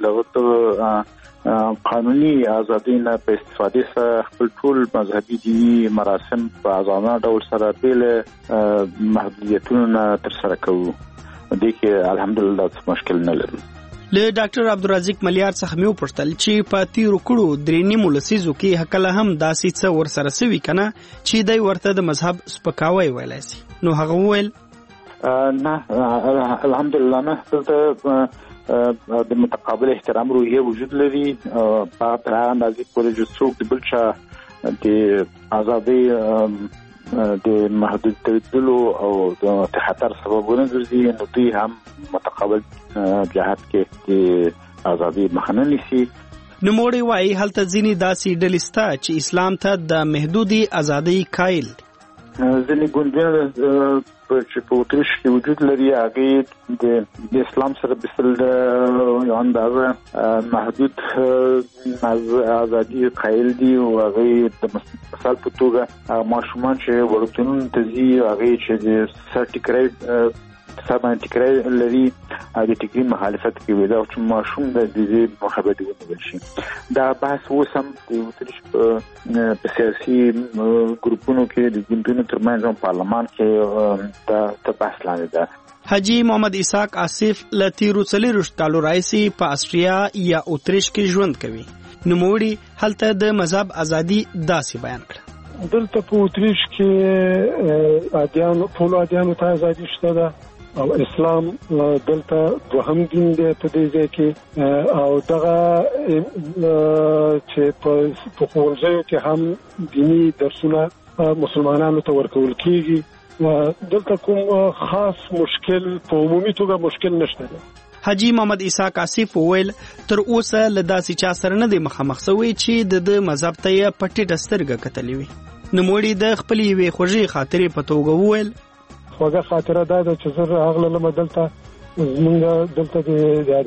له قانوني ازادۍ نه په استفادې سره خپل ټول مذهبي دینی مراسم په ازادانه ډول سره بل محدودیتونه تر سره کوو د کې الحمدلله مشکل نه لرو. له ډاکټر عبدالرزاق ملیار څخه مې وپوښتل چې په تیرو کړو درې نیمو لسیزو کې هکله هم داسې څه ورسره سوي کنه چې دی ورته د مذهب سپکاوی ویلی سي نو هغه وویل نه الحمدلله نه دلته د متقابل احترام روحیه وجود لري په هغه اندازې پورې چې څوک د بل چا د ازادۍ د محدودیتونو او د خطر سببونه ګرځي نو دوی هم متقابل جهات کې د ازادي مخنه نیسي نوموړی وایي هلته ځینې داسې ډلې شته چې اسلام ته د محدودې ازادۍ قایل دي. ځینې ګوندونه چې په اتریش کې وجود لري هغه د اسلام سره بسل اندازه محدود ازادي قایل دي او هغه د مثال په توګه ماشومان چې ورتون تزي هغه چې د سرټیکریټ ټیکرای لري د ټیکري مخالفت کوي دا چې ماشوم د دې محبت ونیول شي. دا بحث وسم د اتریش په سیاسي ګروپونو کې د ګوندونو ترمنځ پارلمان کې دا بحث لاندې ده. حاجی محمد اسحاق آصف له تیرو 40 کالو راځي په استریا یا اتریش کې ژوند کوي. نوموړي هلته د مذهب ازادي داسې بیان کړه. دلته په اتریش کې ټول ادیانو ته ازادي شته ده او اسلام دلته دوهم دین دی په دې ځای کې او دغه چې په ښوونځیو کې هم دینی درسونه مسلمانانو ته ورکول کیږي. دلته کوم خاص مشکل په عمومي توګه مشکل نشته ده. حاجی محمد اسحاق آصف وویل تر اوسه له داسې چا سره نه دی مخامخ شوی چې د مذهب ته یې پټې ډسترګه کتلې وي. نوموړي د خپلې یوې خوږې خاطرې په توګه وویل خوږه خاطره دا ده چې زه راغلم دلته زمونږ دلته د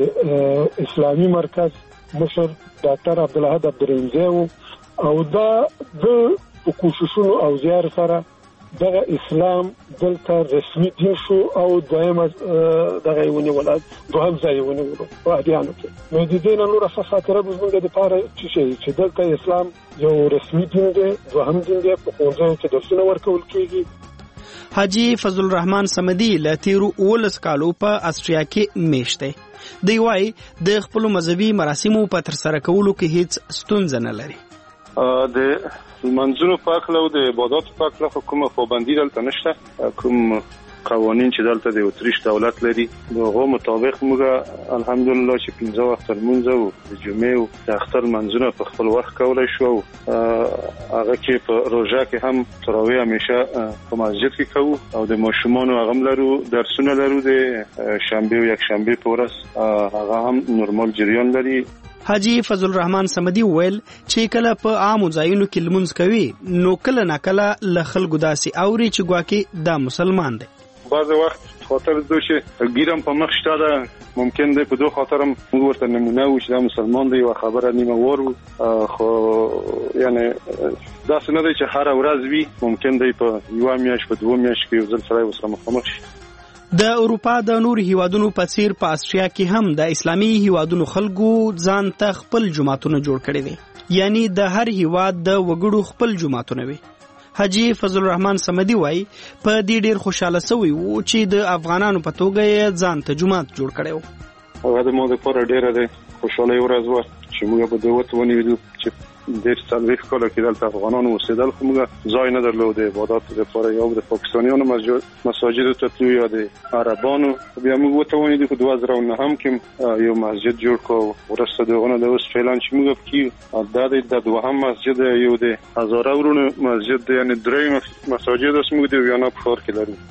اسلامي مرکز مشر ډاکټر عبدالحد عبدالرحیمزی او دا د کوششونو او زیار سره دغه اسلام دلته رسمي دین شو او دوهم دغه ونیول دوهم ځای ونیول په ادیانو کې. نو د دې نه نور څه خاطره به زموږ لپاره چې دلته اسلام یو رسمي دین دی دوهم دین دی په ښوونځیو کې درسونه ورکول کېږي. حاجی فضل الرحمن صمدي له تیرو 19 کالو په استریا کې میشت دی. دی وايي د خپل مذهبي مراسمو په ترسره کولو کې هیڅ ستونزه نه لري. د منځونو پاکلو د عبادت پاکلو کومه پابندي دلته نشته. کوم قوانین چې دلته د اتریش دولت لري دغه مطابق موږ الحمدلله چې 15 وخت لمونځ او د جمعې او د اختر منځونه په خپل وخت کولای شو. هغه کې په روژه کې هم تراویح همیشه په مسجد کې کوو او د ماشومانو هغه لرو درسونه لرو د شنبه او یک شنبه په ورځ هغه هم نورمال جریان لري. حاجی فضل الرحمن صمدي ویل چې کله په عام ځایونو کې لمونځ کوي نو کله ناکله له خلکو داسې اوري چې ګواکې دا مسلمان دی. بعض وخت خاطر دوی ګیرم په مخ شته ممکن دی په دوه خاطرم موږ ورته نمونه و چې دا مسلمان دی او خبره نیمه ور خو یعنی دا څنګه دی چې هر ورځ وی ممکن دی په یو میاشت په دوه میاشت کې یو ځل سره وسره مخامخ شي. د اروپا د نور هیوادونو په څیر په استریا کې هم د اسلامي هیوادونو خلکو ځان ته خپل جماعتونه جوړ کړي دي. یعنی د هر هیواد د وګړو خپل جماعتونه وي. حاجی فضل الرحمن صمدي وایي په دې ډیر خوشاله شوی وو چې د افغانانو په توګه یې ځان ته جماعت جوړ کړي وو. هغه د مو د پوره ډیره ده خوشاله ورځ و چې موږ په دوه ونی ویلو چې ډیر څلويخ کاله کې دلته افغانانو اوسېدل خو موږ ځای نه درلود د عبادت لپاره یا د پاکستانیانو مساجد ته تلو یا د عربانو. بیا موږ وته ونی د 2009 هم کې یو مسجد جوړ کو ورسته دغه د اوس فعلا چې موږ کې د دوهم مسجد یو د هزاره ورونو مسجد یعنی درې مساجد اوس موږ د ویانا په ښار کې لرو.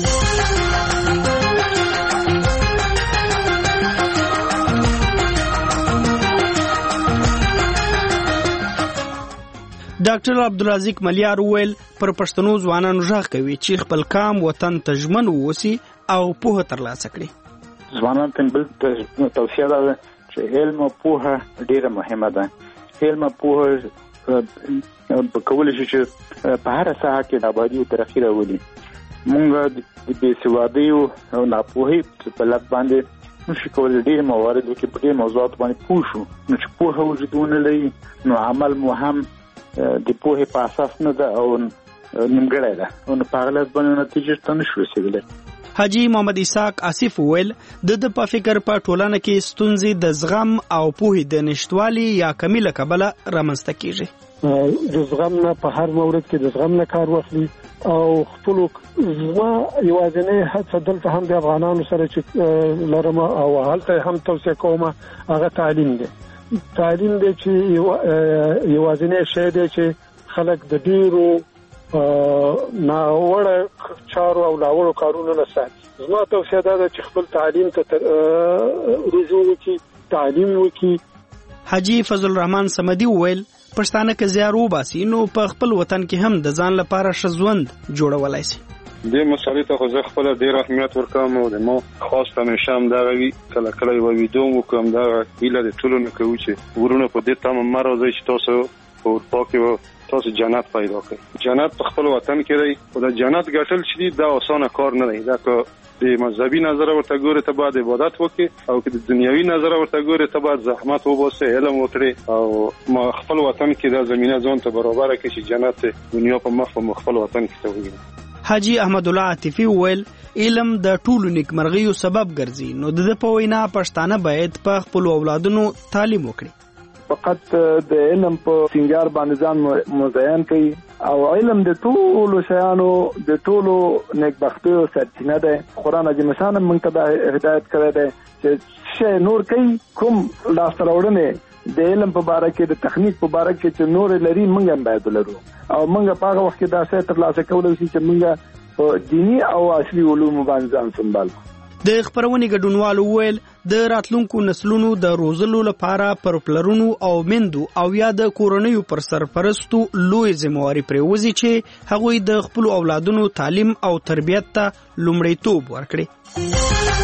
ډاکټر عبدالرزاق ملیار ویل پر پښتنو ځوانانو ژغ کوي چې خپل کام وطن ته ژمن ووسی او پوهه ترلاسه کړي. ځوانان ته بل توصیه ده چې علم او پوهه ډیره مهمه ده. علم او پوهه کولای شي چې په هر ساحه کې د آبادی او ترقی راولي. موږ د بې سوادۍ او ناپوهۍ په لټ باندې نشو کولای ډیر موارد کې په دې موضوعات باندې پوه شو. نو چې پوهه وجودونه لري نو عمل مو هم د پوهې په اساس نه ده او نیمګړی ده او په هغه لحاظ باندې نتیجې ته نشو رسېدلی. حاجی محمد اسحاق آصف ویل د په فکر په ټولنه کې ستونزې د زغم او پوهې د نشټوالي یا کمی له کبله رامنځته کیږي. د زغم نه په هر مورد کې د زغم نه کار واخلي او خپل زما یوازینی هڅه دلته هم د افغانانو سره چې لرم او هلته هم توصیه کوم هغه تعلیم دی. تعلیم دی چې یوازینی شی دی چې خلک د ډیرو ناوړه چارو او ناوړو کارونو نه ساتي. زما توصیه ده چې خپل تعلیم ته رجوع وکړي، تعلیم وکړي. حاجی فضل الرحمن صمدي وویل پښتانه که زیار وباسي نو په خپل وطن کې هم د ځان لپاره ښه ژوند جوړولای شي. دې مسالې ته خو زه خپله ډېر اهمیت ورکوم او د ما خاص همیشه همدغه وي کله کله یوه ویډیو هم وکړو همدغه هیله د ټولو نه کوو چې ورونه په دې تمه مه راځئ چې تاسو په اروپا کې تاسو جنت پیدا کړئ. جنت په خپل وطن کې دی خو د جنت ګټل چې دي دا اسانه کار نه دی. دا که د مذهبي نظره ورته ګورې ته باید عبادت وکړې او که د دنیوي نظره ورته ګورې ته باید زحمت وباسې علم وکړې او ما خپل وطن کې دا زمینه ځان ته برابره کړې چې جنت دنیا په مخ په خپل وطن کې ته وګوري. حاجی احمد الله عاطفي وویل علم د ټولو نیکمرغیو سبب ګرځي نو د په وینا پښتانه باید په خپل اولادونو تعلیم وکړي. فقط د علم په سنگار باندې ځان مزین کړي او علم د ټولو شیانو د ټولو نیکبختیو سرچینه ده. قرآن عظیم شان موږ ته هدایت کړی دی چې شی نور کوي کوم لاسته راوړنې د علم په باره کې د تخنیک په باره کې چې نور لري موږ هم باید ولرو او موږ په هغه وخت کې دا څه ترلاسه کولی شي چې موږ په دینی او اصلي علومو باندې ځان سنبالو. د خبرونې ګډونوالو وویل د راتلونکو نسلونو د روزلو لپاره پر پلرونو او میندو او یا د کورنیو پر سرپرستو لوی ذمہواري پرېوځي چې هغوی د خپل اولادونو تعلیم او تربیت ته لومړیتوب ورکړي.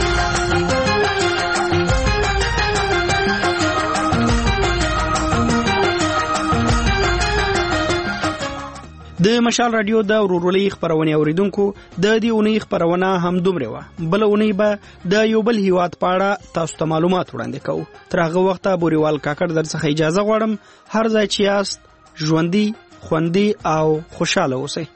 د مشال رادیو د ورورولۍ خبرونه اوریدونکو د دې اونۍ خبرونه هم دومره و. بل اونۍ به د یو بل هیواد په اړه تاسو ته معلومات وړاندې کوو. تر هغه وخته بوریوال کاکړ در څخه اجازه غواړم. هر ځای چې یاست ژوندي خوندي او خوشاله اوسئ.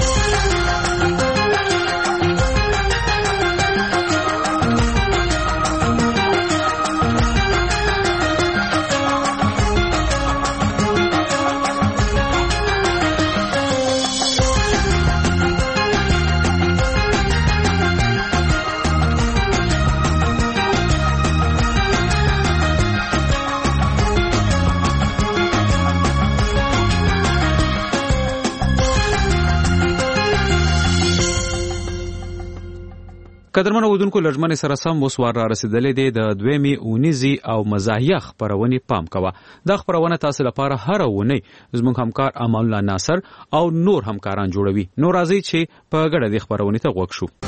قدرمن اودونکو لړمن سره سم وسوار را رسیدلې دي د دویمي اونیزي او مزاحیه خبرونه پام کوه. دا خبرونه تاسو لپاره هر ونه زموږ همکار امان الله ناصر او نور همکاران جوړوي. نو راځي چې په ګډه د خبرونه ته غوښ شو.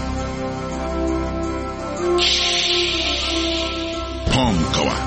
پام کوه.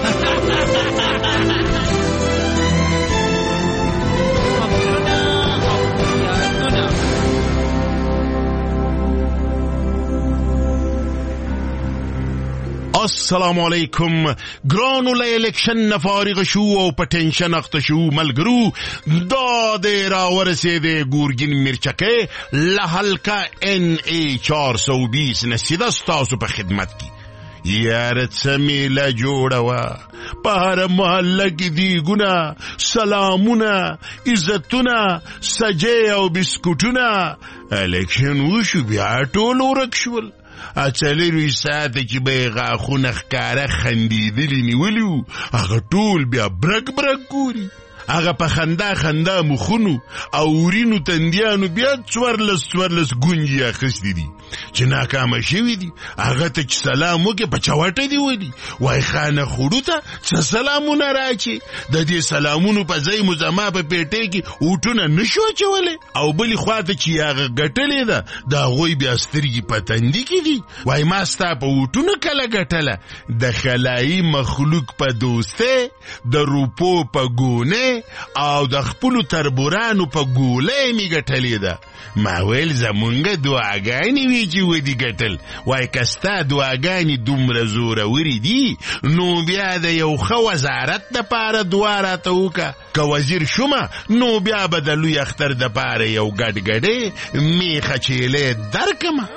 السلام علیکم. ګرانو له الیکشن نه فارغ شو او په ټینشن اخته شو ملګرو. دا د راورسېدې ګورګین میرچکې له حلقه NA 420 نسیده ستاسو په خدمت کې. یاره څه میله جوړه وه په هره محله کې دیګونه سلامونه عزتونه سجې او بسکوټونه. الیکشن وشو بیا ټول ورک شول. اچلروي ساعته چې به یې غاښونه ښکاره خندېدلي نیولي وو هغه ټول بیا برک برک ګوري. هغه په خندا خندا مخونو او ورینو تندیانو بیا څوارلس ګونجې اخیستې دي چې ناکامه شوي دي. هغه ته چې سلام وکړې په چوټه دي ولي. وای خانه خوړو ته څه سلامونه راچې. د دې سلامونو په ځای مو زما په پیټۍ کې اوټونه نه شو اچولی. او بلې خوا ته چې هغه ګټلې ده د هغوی بیا سترګې په تندي کې دي. وای ما ستا په اوټونه کله ګټله. د خلایي مخلوق په دوستۍ د روپو په ګونې او د خپلو تربورانو په ګولۍ می ګټلې ده. ما ویل زمونږ دعاګانې وي چې ودي ګټل. وای که ستا دعاګانې دومره زورورې دي نو بیا د یو ښه وزارت دپاره دعا راته وکړه. که وزیر شومه نو بیا به د لوی اختر دپاره یو ګډ میخه چیلې درکمه.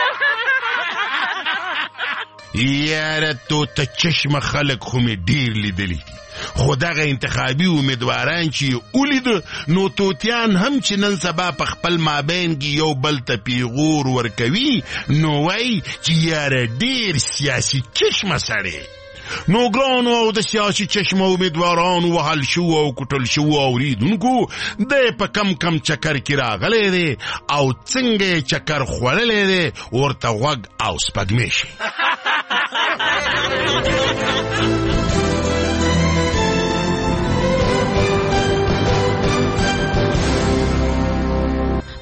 یاره تو ته چشمه خلک خو مې ډېر لیدلی دي. خو دغه انتخابي امیدواران چې ولید نو توتیان هم چې نن سبا په خپل مابین کې یو بل ته پیغور ورکوي نو وای چې یاره ډېر سیاسي چشمه سړی. نو ګرانو او د سیاسي چشمه امیدوارانو وهل شو او کټل شو اوریدونکو دی په کم چکر کې راغلی دی او څنګه چکر خوړلی دی ورته غوږ او سپږمې شي.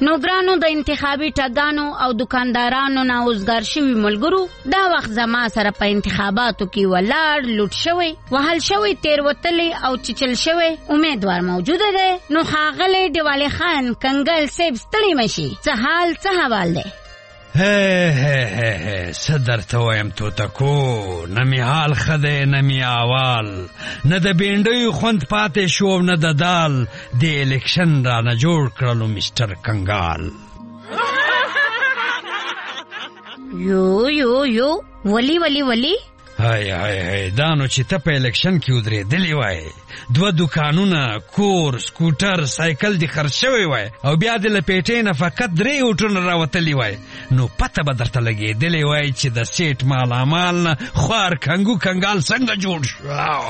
نو ګرانو د انتخابي ټاګانو او دکاندارانو نه اوسګار شوي ملګرو دا وخت زما سره په انتخاباتو کې ولاړ لوټ شوی وهل شوی تیروتلی او چچل شوی امیدوار موجوده ده نو ښاغلی دیوالی خان کنګل صاحب ستړي مشي څه حال څه حوال دی څه درته وایم توتکو نه مې حال ښه دی نه مې احوال نه د بینډیو خوند پاتې شو نه د دال د الیکشن رانه جوړ کړلو مسټر کنګال یو ولی هاي دا نو چې ته په الیکشن کې ودرېدلی وای 2 دکانونه کور سکوټر سایکل دې خرڅ شوی وای او بیا د لپیټې نه فقط 3 اوټونه راوتلی وای نو پته به درته لګېدلی وای چې د سیټ مالامال نه خوار کنګال څنګه جوړ شو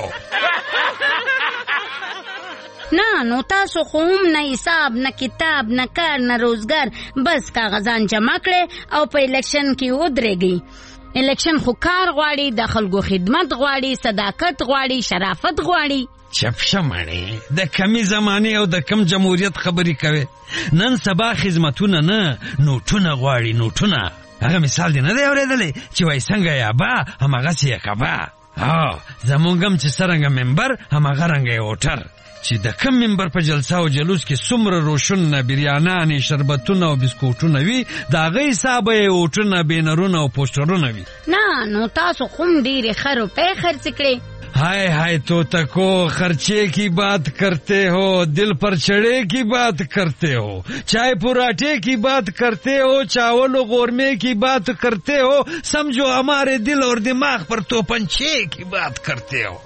نه نو تاسو خو هم نه حساب نه کتاب نه کار نه روزګار بس کاغذان جمع کړئ او په الیکشن کې ودرېږئ الیکشن خو کار غواړي د خلکو خدمت غواړي صداقت غواړي شرافت غواړي چپ شمړې د کمی زمانه او د کم جمهوریت خبرې کوي نن سبا خدمتونه نه نوټونه غواړي نوټونه هغه مثال دی نه دی اورېدلی چې وای څنګه یا با همغه سي کبا زمونږم چې سرنګ ممبر همغه رنګ ووټر چې د کم ممبر په جلسه او جلوس کې څومره روشن بریانانې شربتونه او بسکوټونه وي د هغه حسابه یې ووټونه بینرونه او پوسټرونه وي نه نو تاسو خو ډېرې ښه روپۍ خرڅ کړې हाय तोतको खर्चे की बात करते हो दिल पर चढ़े की बात करते हो चाय पराठे की बात करते हो चावल और गोरमे की बात करते हो समझो हमारे दिल और दिमाग पर तो पंछे की बात करते हो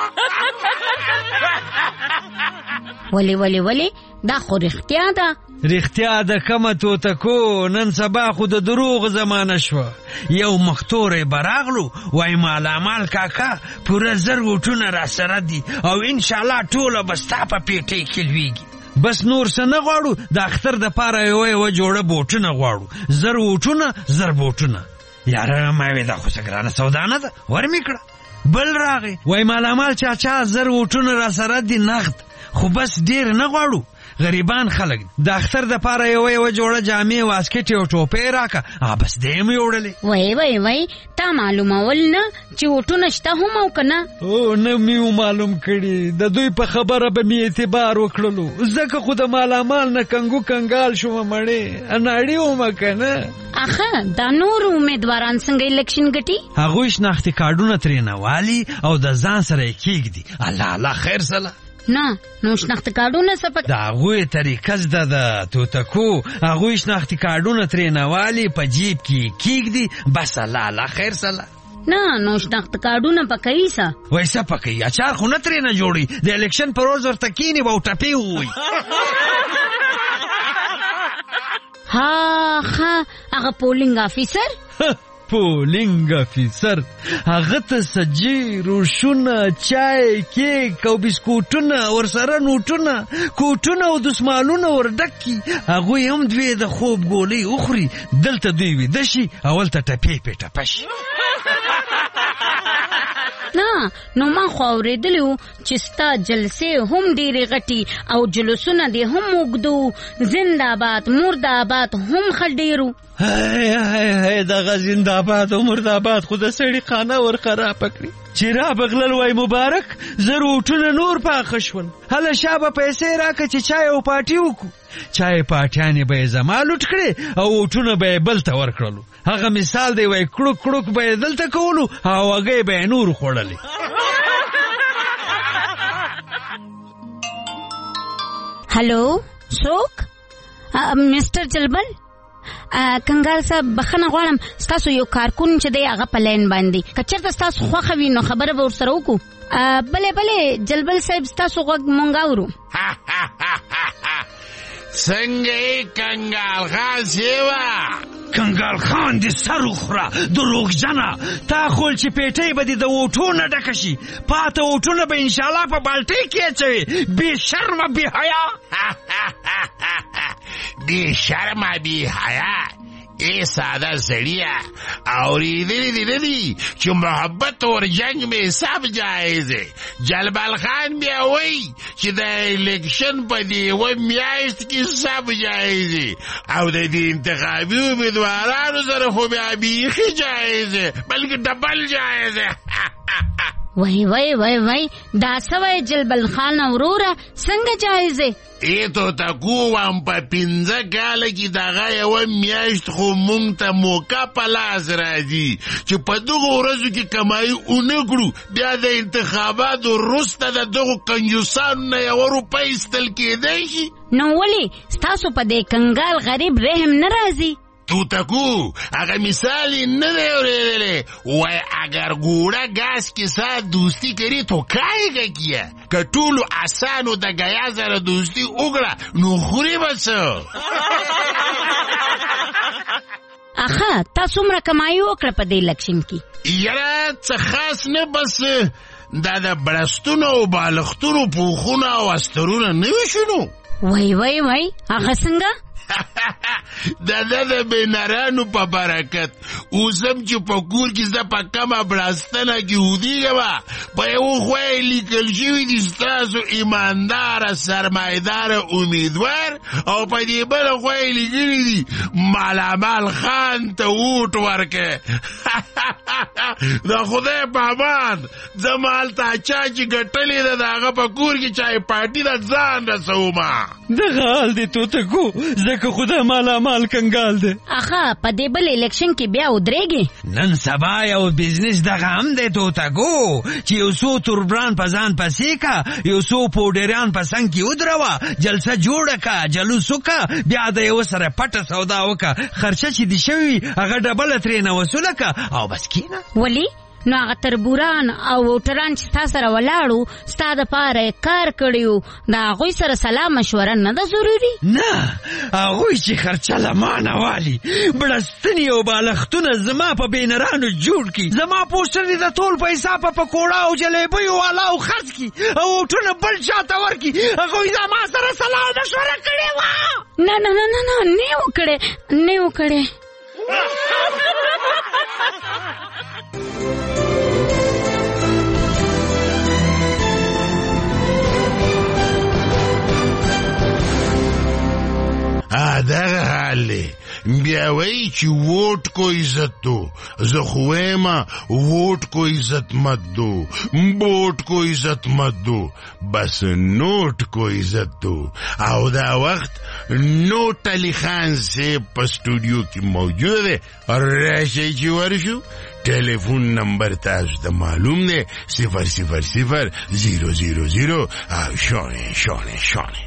ولی دا خو رښتیا ده رښتیا د کمه توتکو نن سبا خو د دروغ زمانه شو یو مختور براغلو وای مالامال کاکا پوره 1000 وټونه را سره دي او ان شاء الله ټوله بستا په پیټې کې لويږي بس نور څه نه غواړو د اختر د پاره یو جوړه بوټونه غواړو 1000 وټونه 1000 بوټونه یاره ما وې دا خو څنګه سودا نه ده ورمې کړه بل راغی وای مالامال چاچا 1000 وټونه را سره دي نقد خو بس ډیر نه غواړو غریبان خلک د اختر د پاره یو جوړه جامې واسکټ او ټوپې راکا بس دې مې وړلې وای تا معلومه ول نه چې وټونه شته هم او کنه او نه مې معلوم کړي د دوی په خبره به مې اعتبار وکړلو ځکه خو د مالامال نه کنګال شوم مړې اناړي وم کنه اخه دا نور امیدواران څنګه الیکشن ګټي هغه شناختی کارډونه ترې نه والی او د ځان سره کېږدي الله خیر سره نه نو شناختی کارډونه سپک دا غوې طریقه زده ده توتکو هغه شناختی کارډونه ترې نه والی په جیب کې کېږدي بس الله خیر سره نه نو شناختی کارډونه پکې څه وایسه پکې اچار خو نه ترې نه جوړي د الیکشن پر ورځ ورته کینی و ټپی وي ها هغه پولینګ افیسر پولینګ افیسر هغه ته سجی روشونه چای کیک او بسکوټونه ورسره نوټونه کوټونه او دسمالونه وردکی هغه هم دوی د خوب ګولې اخري دلته دوی وي دشي اول ته ټپی پیټه پش نه نو ما خو اورېدلو چې ستا جلسې هم ډېرې غټي او جلوسونه دې هم اوږدو زنده‌باد مرده‌باد هم ښه ډېرو هاي دغه زنده‌باد او مرده‌باد خو د سړي خانه ور خراب کړی چې را بغلل وای مبارک ضرورتونه نور پاخه شول هله شابه پیسې راکړه چې چای او پاټي وکړو چای پاټیانې به زما لوټ کړې او وټونه به بل ته ورکړلو هغه مثال دی وای کړوک به دلته کولو او هغه به نور خوړلې هلو څوک مستر جلبل کنګال صاحب بخنه غواړم ستاسو یو کارکون چې دی هغه په لین باندې کچرته ستاسو خوښه وي نو خبره به ورسره وکړو بلې جلبل صاحب ستاسو غوږ مونږ اورو څنګه کنګال خان سیوا کنګال خان دې سر وخوره دروغجنه تا خول چې پیټۍ به دې د وټونه ډکه شي پاته وټونه به انشاءالله په بالټۍ کې اچوي بې شرمه بې حیا بی شرم بی حیا ای ساده سړیا اوریدلی دی ندی چې محبت اور جنگ میں سب جائز ہے. جلبال خان بیا وی چې د الیکشن په دی و میاشت کې سب جائز ہے او د دې انتخابي امیدوارانو سره خو بیا بیخي جائز ہے بلکې ډبل جائز ہے. وای دا سوای جلبل خان اورورا څنګه جایز دی؟ ایتو تکو وام په 15 کاله کې دغه یو میاشت خو مونږ ته موقع په لاس راځي چې په دغه ورځو کې کمایي ونکړو بیا د انتخاباتو وروسته د دغو کنجوسانو نه 1 روپۍ ایستل کېدی شي. نو ولې ستاسو په دې کنګال غریب رحم نه راځي؟ تو تکو اگر مثالی نده اوریدلی وی اگر گوڑا گاز کے ساتھ دوستی کری تو کائی گا کیا که طولو آسانو دا گیا زر دوستی اگڑا نو خوری بسو. اخا تا سمرا کمائی وکړه په دې الیکشن کې؟ یاره څه خاص نه بس دا بړستونو او بالښتونو پوښونه او استرونه نوي شنو. وای هغه څنګه؟ د بینرانو په برکت اوسم چې په کور کې زه په کمه بړستنه کې ودیږم په یو خوا یې لیکل شوي دي ستاسو ایمانداره سرمایداره امیدوار او په دې بله خوا یې لیکلي دي مالامال خان ته ووټ ورکړه. د خدای په امان زما هلته چا چې ګټلې ده د هغه په کور کې چای پارټي د ځان رسومه. دغه حال دی توتکو ځکه خدا مالامال کنګال دی. اخا په دې بل الیکشن کې بیا ودرېږي؟ نن سبا یو بزنس دغه هم دی توتکو چې یو څو توربران په ځان پسې کا یو څو پوډریان په څنګ کې ودروه جلسه جوړه کا جلوس وکړه بیا د یو سره پټه سودا وکړه خرچه چې دې شوي هغه ډبله ترېنه وصوله کړه او بس کېنه. ولې نو هغه تربوران او ووټران چې تا سره ولاړو ستا دپاره کار کړي د هغوی سره سلا مشوره نه ده ضروري؟ نه هغوی چې خرچه له ما نه والي بړستنې او بالښتونه زما په بینرانو جوړ کړي زما پوسټر دې د ټول پیسه په پکوړه او جلیبیو والا او خرڅ کړي او ووټونه بل چاته ورکړي هغوی زما سره سلا مشوره کړې وه. نه نه وکړې. دغه حال دی بیا وی چې ووټ کو عزت دو زه خو وایم ووټ کو عزت مت دو بوټ کو عزت مت دو بس نوٹ کو عزت دو. او دا وخت نوٹ علی خان سے په سټوډیو کې موجود دی راشئ چې ورشو. ټلیفون نمبر تاسو ته معلوم دی 000 او شانه.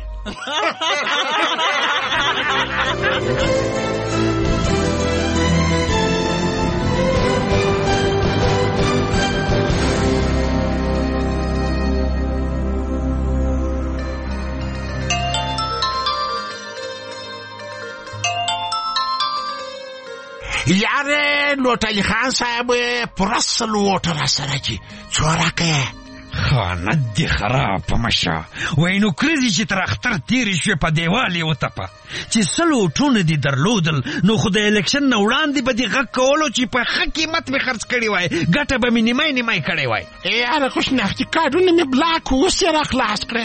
یاره لوټلی خان صاحب پرسل ووټر سره چې چورکه خانت دی خراب په مشه وای نو کړی چې تر اختر تیرې شوې په دیوال یې وتپه چې سل ووټونه دې درلودل نو خو د الیکشن نه وړاندې به دې غږ کولو چې په ښه قیمت مې خرڅ کړی وای ګټه به مې نیمای کړی وای. یاره خو شناختي کارډونه مې بلاک اوس یې راخلاص کړه.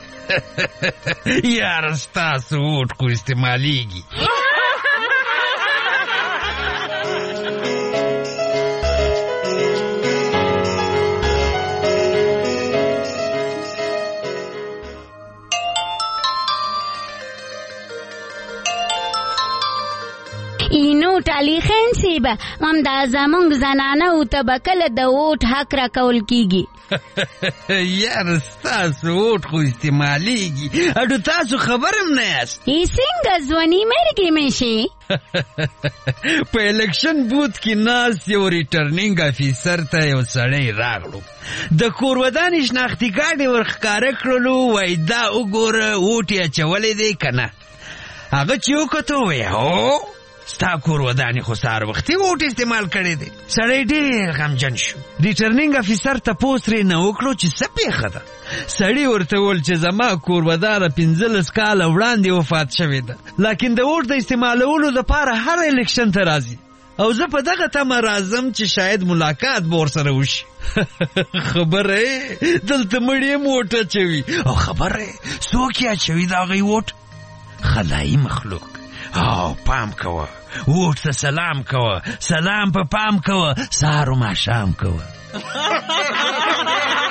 یاره ستاسو ووټ خو استعمالیږي. اینو ټالی خان صاحب همدا زمونږ زنانه ته به کله د ووټ حق راکول کیږي؟ یاره ستاسو ووټ خو استعمالیږي اډو تاسو خبر هم نه یاست. څنګه ځواني مرګې مې شي؟ په الیکشن بوت کې ناست یو ریټرنینګ افیسر ته یو سړی راغلو د کورودانې شناختي کارډ یې ورښکاره کړلو وایي دا وګوره ووټ یې اچولی دی که نه. هغه چې وکتو وایي هو ستا کور ودانې خو سهار وختي ووټ استعمال کړی دی. سړی ډېر غمجن شو. ریټرنینګ افیسر تپوس ترې نه وکړو چې څه پېښه ده. سړي ورته وویل چې زما کوربداره 15 کاله وړاندې وفات شوې ده، لیکن د ووټ د استعمالولو دپاره هر الیکشن ته راځي او زه په دغه تمه راځم چې شاید ملاقات به ورسره وشي. خبره دلته مړی موټ اچوي او خبره څوک یې اچوي د هغوی ووټ؟ خدایي مخلوق. او پام کوه، ووټ ته سلام کوه، سلام په پام کوه، سهار و ماښام کوه.